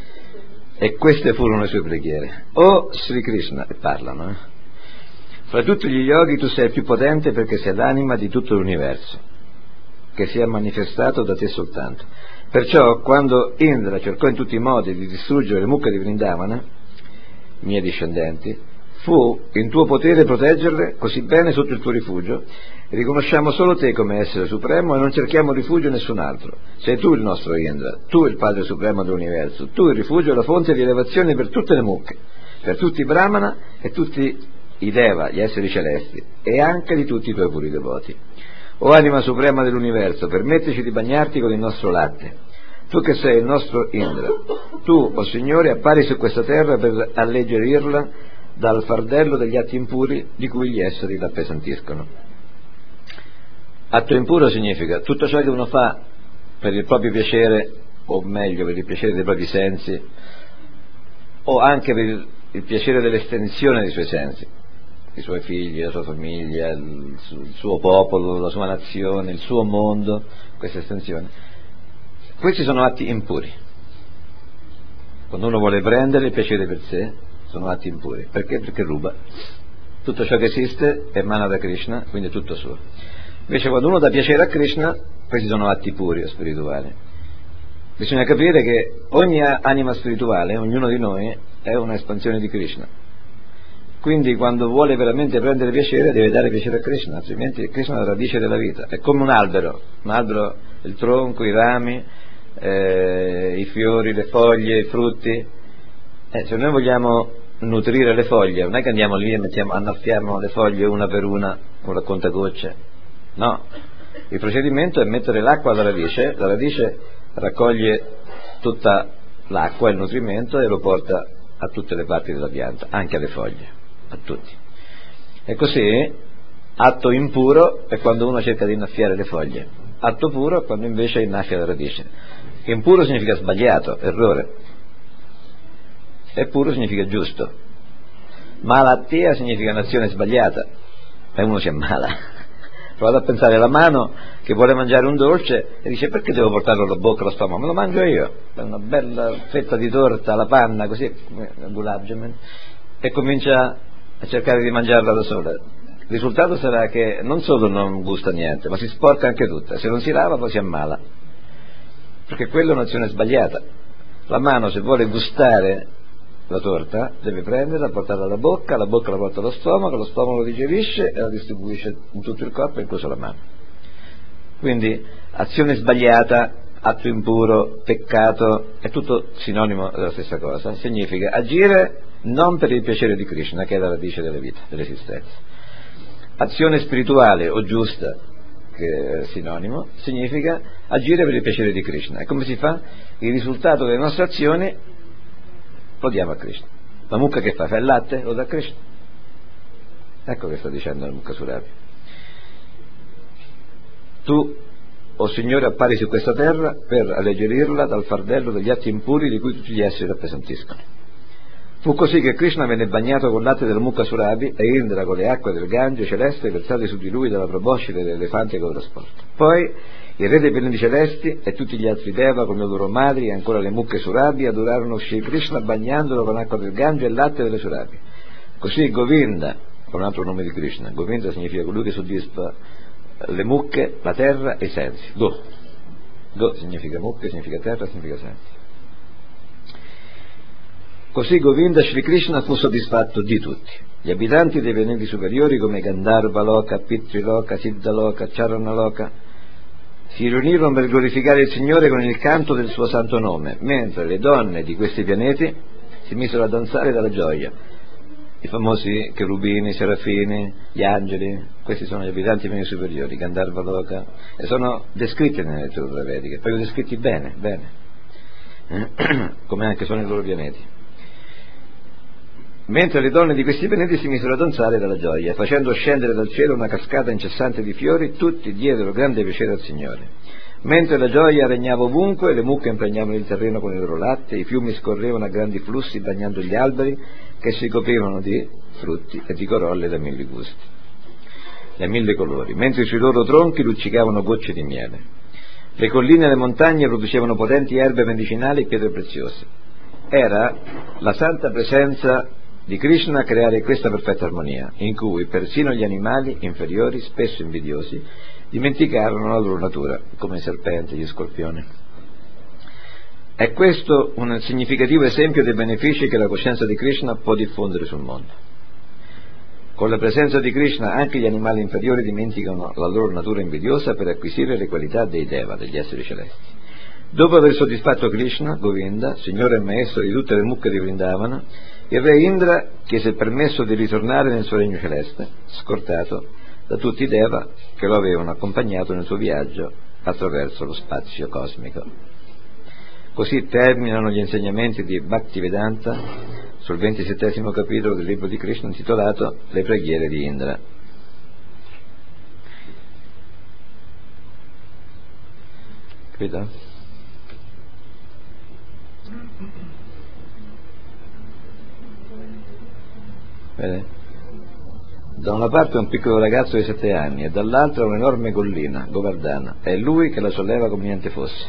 E queste furono le sue preghiere. O Sri Krishna, e parlano, eh? Fra tutti gli yogi tu sei il più potente perché sei l'anima di tutto l'universo, che si è manifestato da te soltanto. Perciò quando Indra cercò in tutti i modi di distruggere le mucche di Vrindavana, miei discendenti, fu in tuo potere proteggerle così bene sotto il tuo rifugio. Riconosciamo solo te come essere supremo e non cerchiamo rifugio in nessun altro. Sei tu il nostro Indra, tu il Padre Supremo dell'universo, tu il rifugio e la fonte di elevazione per tutte le mucche, per tutti i Brahmana e tutti i Deva, gli esseri celesti, e anche di tutti i tuoi puri devoti. O anima suprema dell'universo, permettici di bagnarti con il nostro latte. Tu che sei il nostro Indra, tu, o Signore, appari su questa terra per alleggerirla dal fardello degli atti impuri di cui gli esseri la appesantiscono. Atto impuro significa tutto ciò che uno fa per il proprio piacere, o meglio per il piacere dei propri sensi, o anche per il, il piacere dell'estensione dei suoi sensi, i suoi figli, la sua famiglia, il, il suo popolo, la sua nazione, il suo mondo, questa estensione. Questi sono atti impuri. Quando uno vuole prendere il piacere per sé, sono atti impuri. Perché? Perché ruba. Tutto ciò che esiste emana da Krishna, quindi è tutto suo. Invece quando uno dà piacere a Krishna, questi sono atti puri o spirituali. Bisogna capire che ogni anima spirituale, ognuno di noi, è un'espansione di Krishna. Quindi quando vuole veramente prendere piacere deve dare piacere a Krishna, altrimenti Krishna è la radice della vita. È come un albero, un albero, il tronco, i rami, eh, i fiori, le foglie, i frutti. Eh, se noi vogliamo nutrire le foglie, non è che andiamo lì e mettiamo, annaffiamo le foglie una per una con la contagocce. No, il procedimento è mettere l'acqua alla radice, la radice raccoglie tutta l'acqua, il nutrimento, e lo porta a tutte le parti della pianta, anche alle foglie, a tutti. E così, atto impuro è quando uno cerca di innaffiare le foglie, atto puro è quando invece innaffia la radice. Impuro significa sbagliato, errore, e puro significa giusto. Malattia significa un'azione sbagliata. e uno si ammala. Provate a pensare alla mano che vuole mangiare un dolce e dice: perché devo portarlo alla bocca, allo stomaco? Me lo mangio io, una bella fetta di torta alla panna, così, gulab jamun, e comincia a cercare di mangiarla da sola. Il risultato sarà che non solo non gusta niente, ma si sporca anche tutta. Se non si lava poi si ammala, perché quella è un'azione sbagliata. La mano, se vuole gustare la torta, deve prenderla, portarla alla bocca, la bocca la porta allo stomaco, lo stomaco lo digerisce e la distribuisce in tutto il corpo, incluso la mano. Quindi azione sbagliata, atto impuro, peccato, è tutto sinonimo della stessa cosa. Significa agire non per il piacere di Krishna, che è la radice della vita, dell'esistenza. Azione spirituale o giusta, che è sinonimo, significa agire per il piacere di Krishna. E come si fa? Il risultato delle nostre azioni lo diamo a Krishna. La mucca che fa? Fa il latte? Lo dà a Krishna. Ecco che sta dicendo la Mukha Surabhi. Tu, o oh Signore, appari su questa terra per alleggerirla dal fardello degli atti impuri di cui tutti gli esseri rappresentiscono. Fu così che Krishna venne bagnato col latte della Mukha Surabhi e Indra con le acque del Gange celeste versate su di lui dalla proboscide dell'elefante che lo trasporta. Poi il re dei pianeti celesti e tutti gli altri Deva con le loro madri e ancora le Mukhe Surabhi adorarono Shri Krishna bagnandolo con acqua del Gange e latte delle Surabhi. Così Govinda, con un altro nome di Krishna, Govinda significa colui che soddisfa le mucche, la terra e i sensi. Go. Go significa mucche, significa terra, significa sensi. Così Govinda Shri Krishna fu soddisfatto di tutti. Gli abitanti dei pianeti superiori come Gandharva Loka, Pitri Loka, Siddha Loka, Charana Loka si riunirono per glorificare il Signore con il canto del suo santo nome, mentre le donne di questi pianeti si misero a danzare dalla gioia. I famosi cherubini, serafini, gli angeli, questi sono gli abitanti dei pianeti superiori, Gandharva Loka, e sono descritti nelle letture vediche, proprio descritti bene, bene, come anche sono i loro pianeti. Mentre le donne di questi pianeti si misero a danzare dalla gioia, facendo scendere dal cielo una cascata incessante di fiori, tutti diedero grande piacere al Signore. Mentre la gioia regnava ovunque, le mucche impregnavano il terreno con il loro latte, i fiumi scorrevano a grandi flussi bagnando gli alberi che si coprivano di frutti e di corolle da mille gusti, da mille colori, mentre sui loro tronchi luccicavano gocce di miele. Le colline e le montagne producevano potenti erbe medicinali e pietre preziose. Era la santa presenza di Krishna a creare questa perfetta armonia, in cui persino gli animali inferiori, spesso invidiosi, dimenticarono la loro natura, come i serpenti e gli scorpioni. È questo un significativo esempio dei benefici che la coscienza di Krishna può diffondere sul mondo. Con la presenza di Krishna anche gli animali inferiori dimenticano la loro natura invidiosa per acquisire le qualità dei Deva, degli esseri celesti. Dopo aver soddisfatto Krishna, Govinda, signore e maestro di tutte le mucche di Vrindavana, il re Indra chiese il permesso di ritornare nel suo regno celeste, scortato da tutti i Deva che lo avevano accompagnato nel suo viaggio attraverso lo spazio cosmico. Così terminano gli insegnamenti di Bhaktivedanta sul ventisettesimo capitolo del libro di Krishna intitolato Le preghiere di Indra. Capito? Vede? Da una parte un piccolo ragazzo di sette anni e dall'altra un'enorme collina, Govardhana, è lui che la solleva come niente fosse.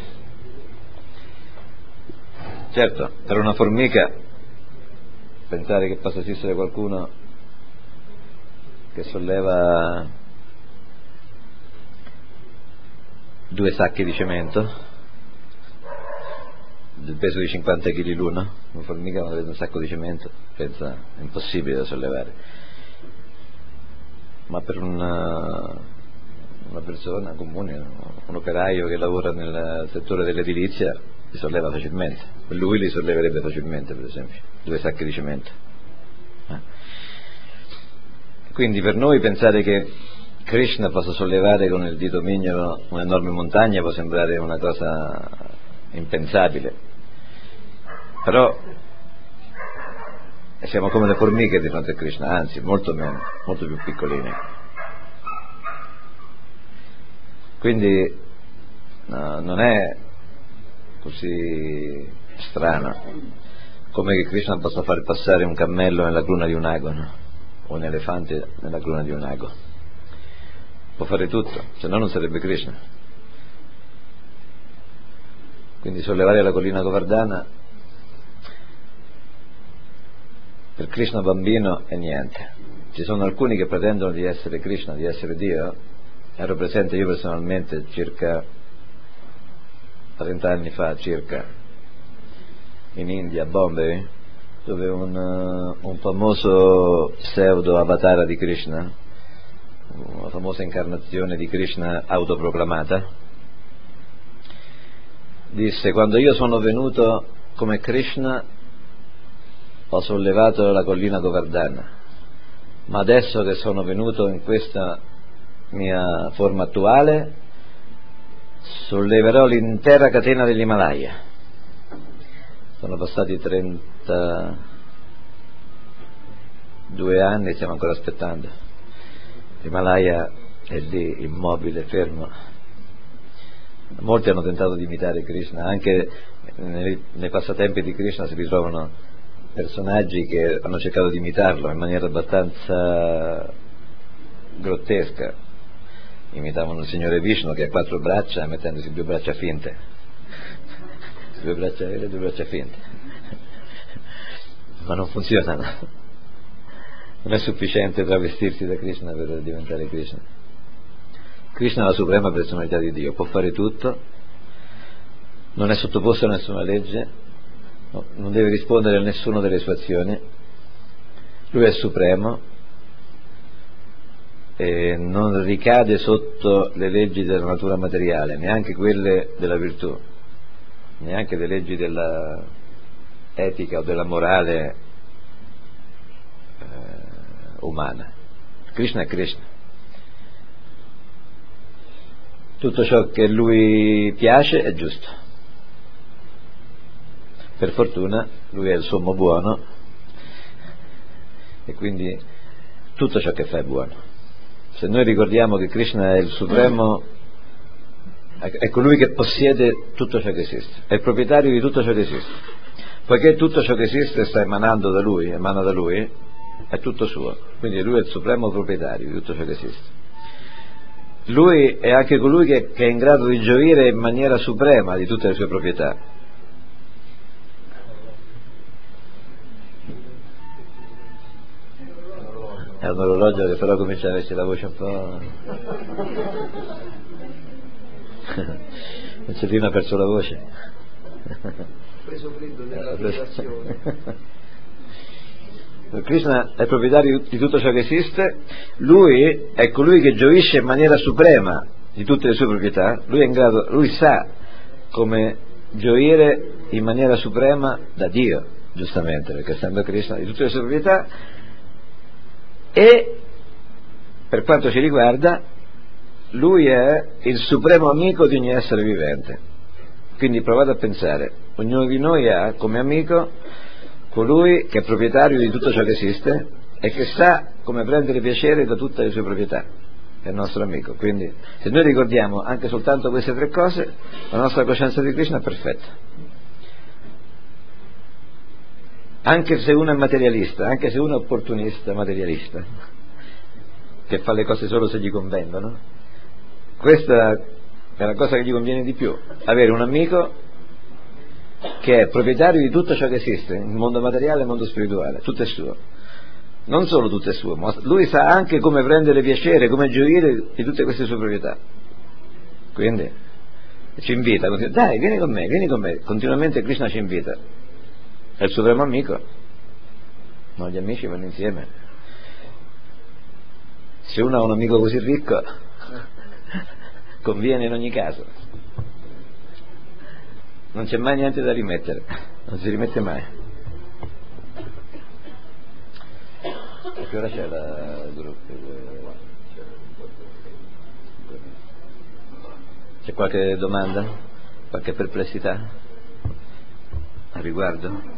Certo, per una formica pensare che possa esistere qualcuno che solleva due sacchi di cemento del peso di cinquanta chili l'uno, una formica quando vede un sacco di cemento pensa è impossibile da sollevare, ma per una, una persona comune, un operaio che lavora nel settore dell'edilizia li solleva facilmente, lui li solleverebbe facilmente, per esempio, due sacchi di cemento. eh. Quindi per noi pensare che Krishna possa sollevare con il dito mignolo un'enorme montagna può sembrare una cosa impensabile, però siamo come le formiche di fronte a Krishna, anzi molto meno, molto più piccoline. Quindi no, non è così strano come che Krishna possa far passare un cammello nella cruna di un ago, no? O un elefante nella cruna di un ago. può fare tutto, se no non sarebbe Krishna. Quindi sollevare la collina Govardhana per Krishna bambino è niente. Ci sono alcuni che pretendono di essere Krishna, di essere Dio. Ero presente io personalmente circa trenta anni fa circa in India, a Bombay, dove un, un famoso pseudo avatara di Krishna, una famosa incarnazione di Krishna autoproclamata, disse: quando io sono venuto come Krishna ho sollevato la collina Govardhana, ma adesso che sono venuto in questa mia forma attuale solleverò l'intera catena dell'Himalaya. Sono passati trentadue anni, stiamo ancora aspettando. L'Himalaya è lì immobile, fermo. Molti hanno tentato di imitare Krishna, anche nei, nei passatempi di Krishna si ritrovano personaggi che hanno cercato di imitarlo in maniera abbastanza grottesca. Imitavano il Signore Vishnu che ha quattro braccia mettendosi due braccia finte, due braccia vere e due braccia finte, ma non funzionano. Non è sufficiente travestirsi da Krishna per diventare Krishna. Krishna è la suprema personalità di Dio, può fare tutto, non è sottoposto a nessuna legge, no, non deve rispondere a nessuna delle sue azioni, lui è supremo e non ricade sotto le leggi della natura materiale, neanche quelle della virtù, neanche le leggi della etica o della morale eh, umana. Krishna è Krishna. Tutto ciò che lui piace è giusto. Per fortuna lui è il sommo buono e quindi tutto ciò che fa è buono. Se noi ricordiamo che Krishna è il supremo, è colui che possiede tutto ciò che esiste, è il proprietario di tutto ciò che esiste, poiché tutto ciò che esiste sta emanando da lui, emana da lui, è tutto suo, quindi lui è il supremo proprietario di tutto ciò che esiste. Lui è anche colui che, che è in grado di gioire in maniera suprema di tutte le sue proprietà. È un orologio che però comincia a averci la voce un po'... Concertino ha perso la voce. Preso freddo nella relazione. Krishna è proprietario di tutto ciò che esiste, lui è colui che gioisce in maniera suprema di tutte le sue proprietà, lui è in grado, lui sa come gioire in maniera suprema da Dio, giustamente, perché essendo Krishna di tutte le sue proprietà. E per quanto ci riguarda lui è il supremo amico di ogni essere vivente. Quindi provate a pensare, ognuno di noi ha come amico colui che è proprietario di tutto ciò che esiste e che sa come prendere piacere da tutte le sue proprietà, è il nostro amico. Quindi se noi ricordiamo anche soltanto queste tre cose, la nostra coscienza di Krishna è perfetta. Anche se uno è materialista, anche se uno è opportunista materialista, che fa le cose solo se gli convengono, questa è la cosa che gli conviene di più, avere un amico che è proprietario di tutto ciò che esiste, il mondo materiale e il mondo spirituale, tutto è suo. Non solo tutto è suo, ma lui sa anche come prendere piacere, come gioire di tutte queste sue proprietà. Quindi ci invita, dai, vieni con me, vieni con me, continuamente Krishna ci invita. È il supremo amico, no, gli amici vanno insieme. Se uno ha un amico così ricco conviene in ogni caso, non c'è mai niente da rimettere, non si rimette mai. A che ora c'è la gruppo? C'è qualche domanda? Qualche perplessità a riguardo?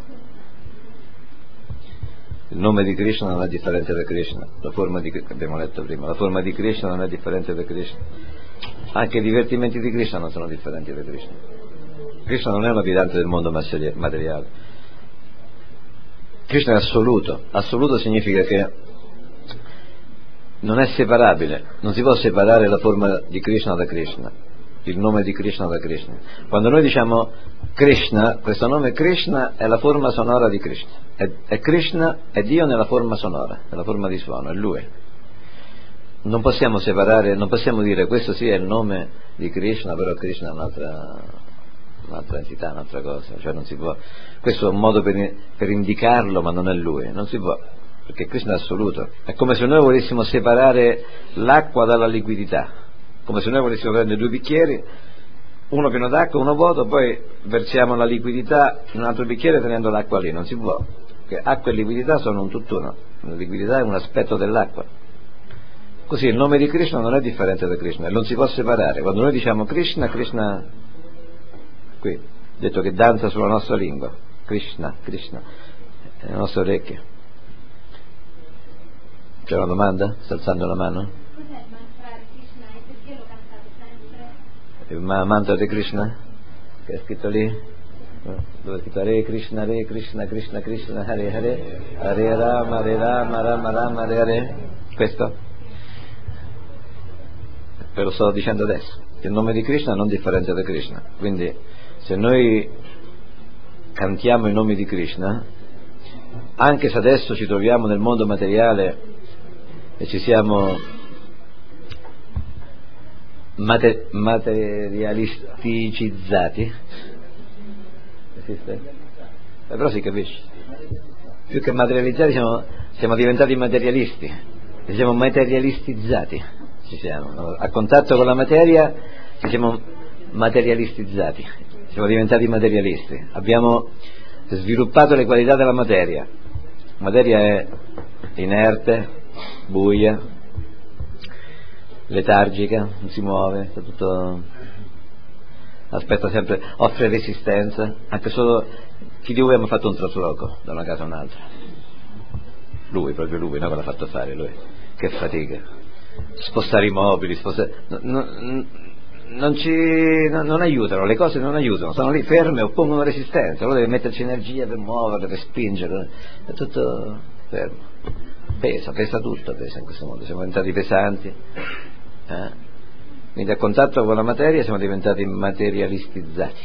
Il nome di Krishna non è differente da Krishna, la forma di, abbiamo letto prima, la forma di Krishna non è differente da Krishna, anche i divertimenti di Krishna non sono differenti da Krishna. Krishna non è un abitante del mondo materiale, Krishna è assoluto. Assoluto significa che non è separabile, non si può separare la forma di Krishna da Krishna, il nome di Krishna da Krishna. Quando noi diciamo Krishna, questo nome Krishna è la forma sonora di Krishna, è, è Krishna, è Dio nella forma sonora, nella forma di suono, è Lui. Non possiamo separare, non possiamo dire questo sì è il nome di Krishna, però Krishna è un'altra, un'altra entità, un'altra cosa, cioè non si può. Questo è un modo per, per indicarlo, ma non è Lui, non si può, perché Krishna è assoluto. È come se noi volessimo separare l'acqua dalla liquidità, come se noi volessimo prendere due bicchieri, uno pieno d'acqua, uno vuoto, poi versiamo la liquidità in un altro bicchiere tenendo l'acqua lì, non si può, perché acqua e liquidità sono un tutt'uno, la liquidità è un aspetto dell'acqua. Così il nome di Krishna non è differente da Krishna, non si può separare. Quando noi diciamo Krishna, Krishna qui, detto che danza sulla nostra lingua, Krishna, Krishna, nelle nostre orecchie. C'è una domanda? Sta alzando la mano? Cos'è il mantra di Krishna e perché lo cantate sempre? Il mantra di Krishna? Che è scritto lì? Dove è scritto Hare Krishna, Hare Krishna, Krishna Krishna, Hare Hare, Hare Rama, Hare Rama, Rama Rama, Hare Hare. Questo? Ve lo sto dicendo adesso. Il nome di Krishna non differente da Krishna. Quindi se noi cantiamo i nomi di Krishna, anche se adesso ci troviamo nel mondo materiale e ci siamo mate- materialisticizzati, esiste? Eh, però si capisce, più che materializzati siamo, siamo diventati materialisti, e siamo materialistizzati, ci siamo, a contatto con la materia ci siamo materialistizzati, siamo diventati materialisti, abbiamo sviluppato le qualità della materia. La materia è inerte, buia, letargica, non si muove, sta tutto, aspetta sempre, offre resistenza. Anche solo chi di voi ha fatto un trasloco da una casa a un'altra? Lui, proprio lui, no, che l'ha fatto fare lui, che fatica, spostare i mobili, spostare, non, non ci non, non aiutano, le cose non aiutano, sono lì ferme, oppongono resistenza, allora devi metterci energia per muoverle, per spingere, è tutto fermo, pesa, pesa tutto, pesa in questo modo, siamo diventati pesanti, eh? Quindi a contatto con la materia siamo diventati materialistizzati.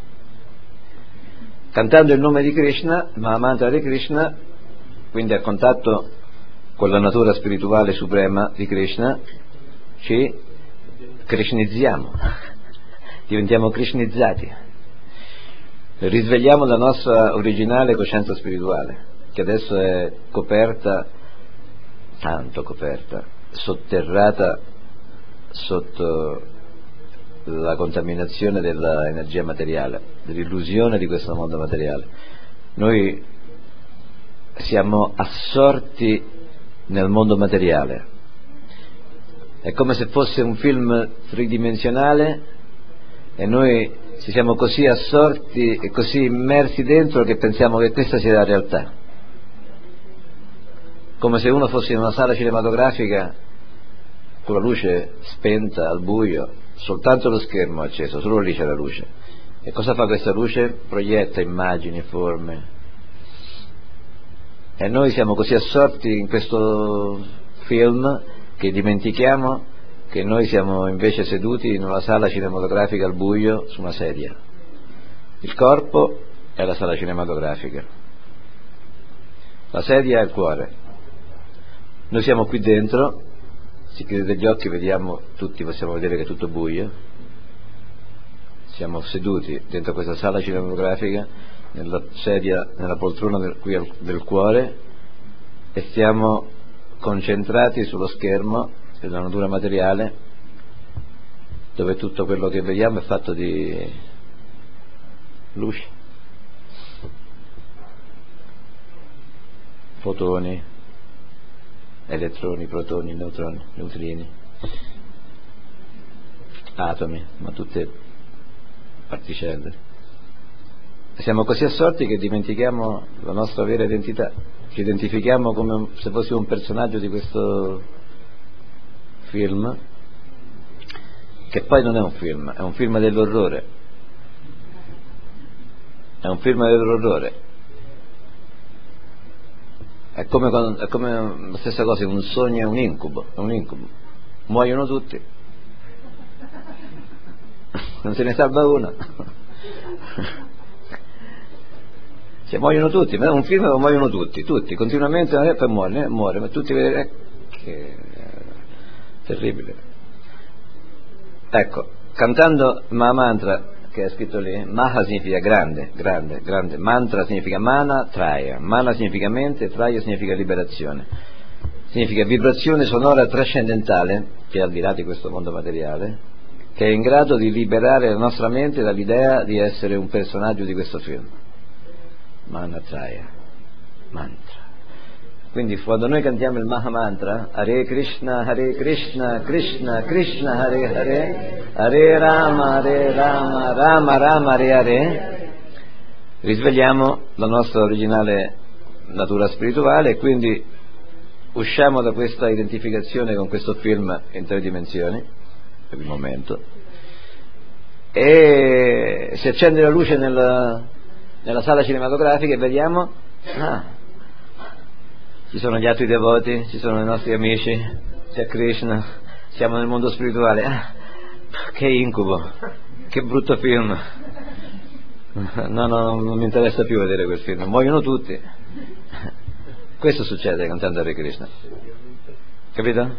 Cantando il nome di Krishna, Mahamantra di Krishna, quindi a contatto con la natura spirituale suprema di Krishna, ci krishnizziamo, diventiamo krishnizzati, risvegliamo la nostra originale coscienza spirituale, che adesso è coperta, tanto coperta, sotterrata sotto la contaminazione dell'energia materiale, dell'illusione di questo mondo materiale. Noi siamo assorti nel mondo materiale, è come se fosse un film tridimensionale e noi ci siamo così assorti e così immersi dentro che pensiamo che questa sia la realtà, come se uno fosse in una sala cinematografica con la luce spenta, al buio, soltanto lo schermo acceso, solo lì c'è la luce. E cosa fa questa luce? Proietta immagini, forme. E noi siamo così assorti in questo film che dimentichiamo che noi siamo invece seduti in una sala cinematografica al buio su una sedia. Il corpo è la sala cinematografica, la sedia è il cuore. Noi siamo qui dentro, se chiudete gli occhi vediamo, tutti possiamo vedere che è tutto buio, siamo seduti dentro questa sala cinematografica, nella sedia, nella poltrona del, qui al, del cuore, e stiamo concentrati sullo schermo della natura materiale, dove tutto quello che vediamo è fatto di luci, fotoni, elettroni, protoni, neutroni, neutrini, atomi, ma tutte particelle. Siamo così assorti che dimentichiamo la nostra vera identità, ci identifichiamo come se fossimo un personaggio di questo film, che poi non è un film, è un film dell'orrore, è un film dell'orrore, è come, quando, è come la stessa cosa, un sogno è un incubo, è un incubo. Muoiono tutti, non se ne salva uno. Cioè, muoiono tutti, ma è un film dove muoiono tutti, tutti, continuamente, e poi muore, muore, ma tutti vedete che terribile. Ecco, cantando Mahamantra, che è scritto lì, Maha significa grande, grande, grande, mantra significa mana, traya, mana significa mente, traya significa liberazione, significa vibrazione sonora trascendentale, che è al di là di questo mondo materiale, che è in grado di liberare la nostra mente dall'idea di essere un personaggio di questo film. Mana traya, mantra. Quindi quando noi cantiamo il Maha Mantra, Hare Krishna, Hare Krishna, Krishna Krishna, Hare Hare, Hare Rama, Hare Rama, Rama Rama, Hare Hare, risvegliamo la nostra originale natura spirituale e quindi usciamo da questa identificazione con questo film in tre dimensioni, per il momento, e si accende la luce nella, nella sala cinematografica e vediamo, ah, ci sono gli altri devoti, ci sono i nostri amici, c'è Krishna, siamo nel mondo spirituale. Ah, che incubo, che brutto film. No, no, non mi interessa più vedere quel film, muoiono tutti. Questo succede cantando Hare Krishna, capito?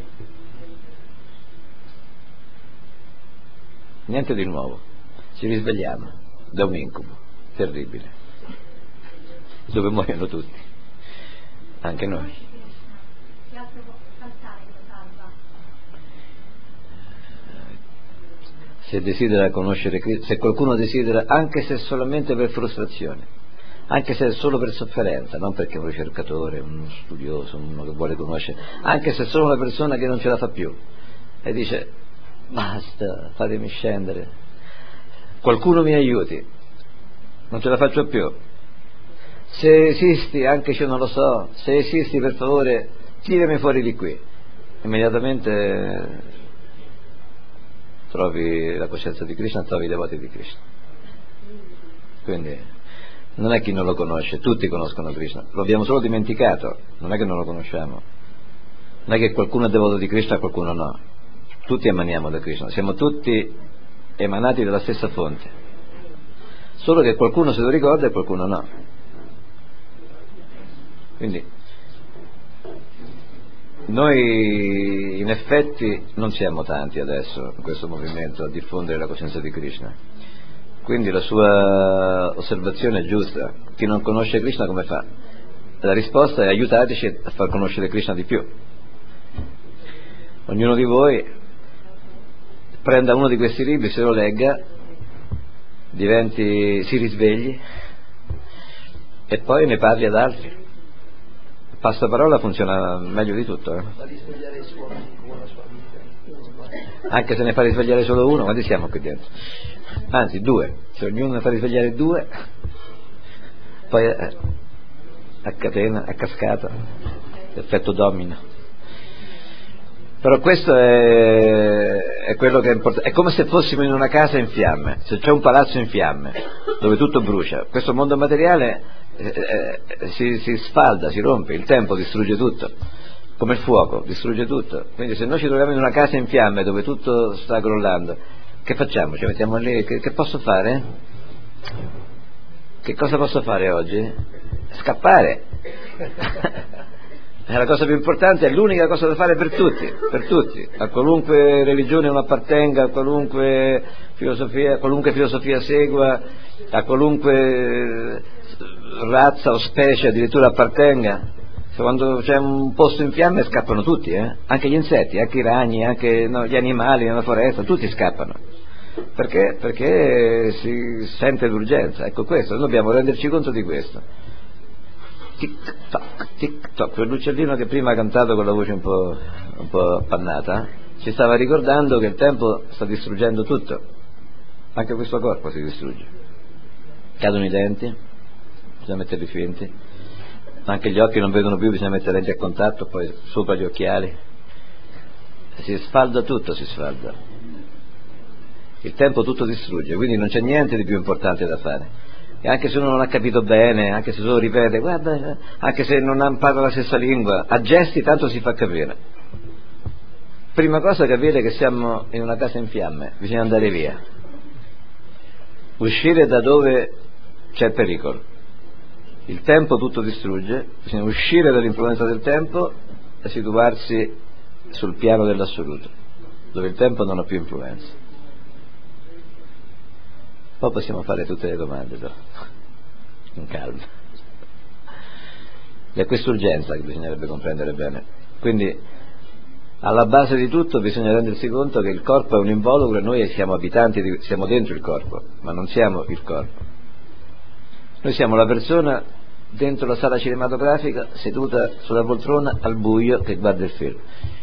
Niente di nuovo, ci risvegliamo da un incubo terribile dove muoiono tutti, anche noi. Che altro può cantare lo salva? Se desidera conoscere Cristo, se qualcuno desidera, anche se solamente per frustrazione, anche se è solo per sofferenza, non perché è un ricercatore, uno studioso, uno che vuole conoscere, anche se è solo una persona che non ce la fa più e dice basta, fatemi scendere, qualcuno mi aiuti, non ce la faccio più. Se esisti, anche se io non lo so, se esisti per favore tirami fuori di qui. Immediatamente trovi la coscienza di Krishna, trovi i devoti di Krishna. Quindi non è chi non lo conosce, tutti conoscono Krishna, lo abbiamo solo dimenticato, non è che non lo conosciamo, non è che qualcuno è devoto di Krishna e qualcuno no, tutti emaniamo da Krishna, siamo tutti emanati dalla stessa fonte, solo che qualcuno se lo ricorda e qualcuno no. Quindi noi in effetti non siamo tanti adesso in questo movimento a diffondere la coscienza di Krishna, quindi la sua osservazione è giusta. Chi non conosce Krishna come fa? La risposta è aiutateci a far conoscere Krishna di più. Ognuno di voi prenda uno di questi libri, se lo legga, diventi, si risvegli e poi ne parli ad altri. Passaparola funziona meglio di tutto, eh? Fa risvegliare i suoi con la sua vita. Anche se ne fa risvegliare solo uno, quanti siamo qui dentro? Anzi due, se ognuno ne fa risvegliare due, poi eh, a catena, a cascata, l'effetto domino. Però questo è, è quello che è importante. È come se fossimo in una casa in fiamme, se c'è un palazzo in fiamme dove tutto brucia. Questo mondo materiale eh, eh, si, si sfalda, si rompe, il tempo distrugge tutto, come il fuoco distrugge tutto. Quindi se noi ci troviamo in una casa in fiamme dove tutto sta crollando, che facciamo? Ci mettiamo lì? Che, che posso fare? Che cosa posso fare oggi? Scappare. È la cosa più importante, è l'unica cosa da fare per tutti, per tutti, a qualunque religione uno appartenga, a qualunque filosofia, a qualunque filosofia segua, a qualunque razza o specie addirittura appartenga. Se quando c'è un posto in fiamme scappano tutti, eh? Anche gli insetti, anche i ragni, anche no, gli animali nella foresta, tutti scappano. Perché? Perché si sente l'urgenza. Ecco questo, noi dobbiamo renderci conto di questo. Tic toc, tic toc, quell'uccellino che prima ha cantato con la voce un po', un po' appannata ci stava ricordando che il tempo sta distruggendo tutto, anche questo corpo si distrugge, cadono i denti, bisogna metterli finti, anche gli occhi non vedono più, bisogna mettere lenti a contatto, poi sopra gli occhiali, si sfalda tutto, si sfalda, il tempo tutto distrugge, quindi non c'è niente di più importante da fare. E anche se uno non ha capito bene, anche se solo ripete, guarda, anche se non parla la stessa lingua, a gesti tanto si fa capire. Prima cosa capire che siamo in una casa in fiamme, bisogna andare via, uscire da dove c'è pericolo. Il tempo tutto distrugge, bisogna uscire dall'influenza del tempo e situarsi sul piano dell'assoluto, dove il tempo non ha più influenza. Poi possiamo fare tutte le domande, però, con calma. È questa urgenza che bisognerebbe comprendere bene. Quindi, alla base di tutto bisogna rendersi conto che il corpo è un involucro e noi siamo abitanti, di, siamo dentro il corpo, ma non siamo il corpo. Noi siamo la persona dentro la sala cinematografica seduta sulla poltrona al buio che guarda il film.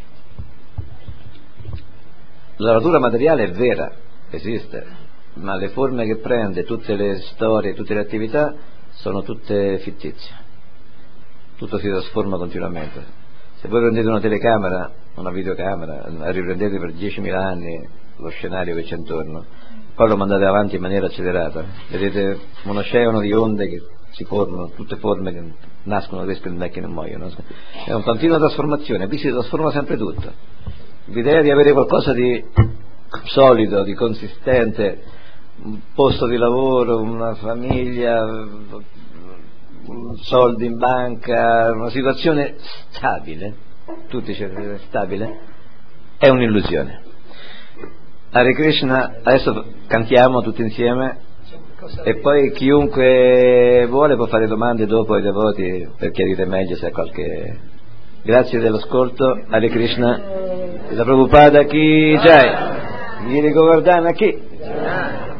La natura materiale è vera, esiste, ma le forme che prende, tutte le storie, tutte le attività sono tutte fittizie. Tutto si trasforma continuamente. Se voi prendete una telecamera, una videocamera, riprendete per diecimila anni lo scenario che c'è intorno, poi lo mandate avanti in maniera accelerata, vedete un oceano di onde che si formano, tutte forme che nascono, crescono, invecchiano e muoiono. È una continua trasformazione, qui si trasforma sempre tutto. L'idea di avere qualcosa di solido, di consistente, un posto di lavoro, una famiglia, soldi in banca, una situazione stabile, tutti cercano stabile, è un'illusione. Hare Krishna, adesso cantiamo tutti insieme e poi chiunque vuole può fare domande dopo ai devoti per chiarire meglio se ha qualche... Grazie dell'ascolto. Hare Krishna, la Prabhupada Ki Jai, Giri Govardhana Ki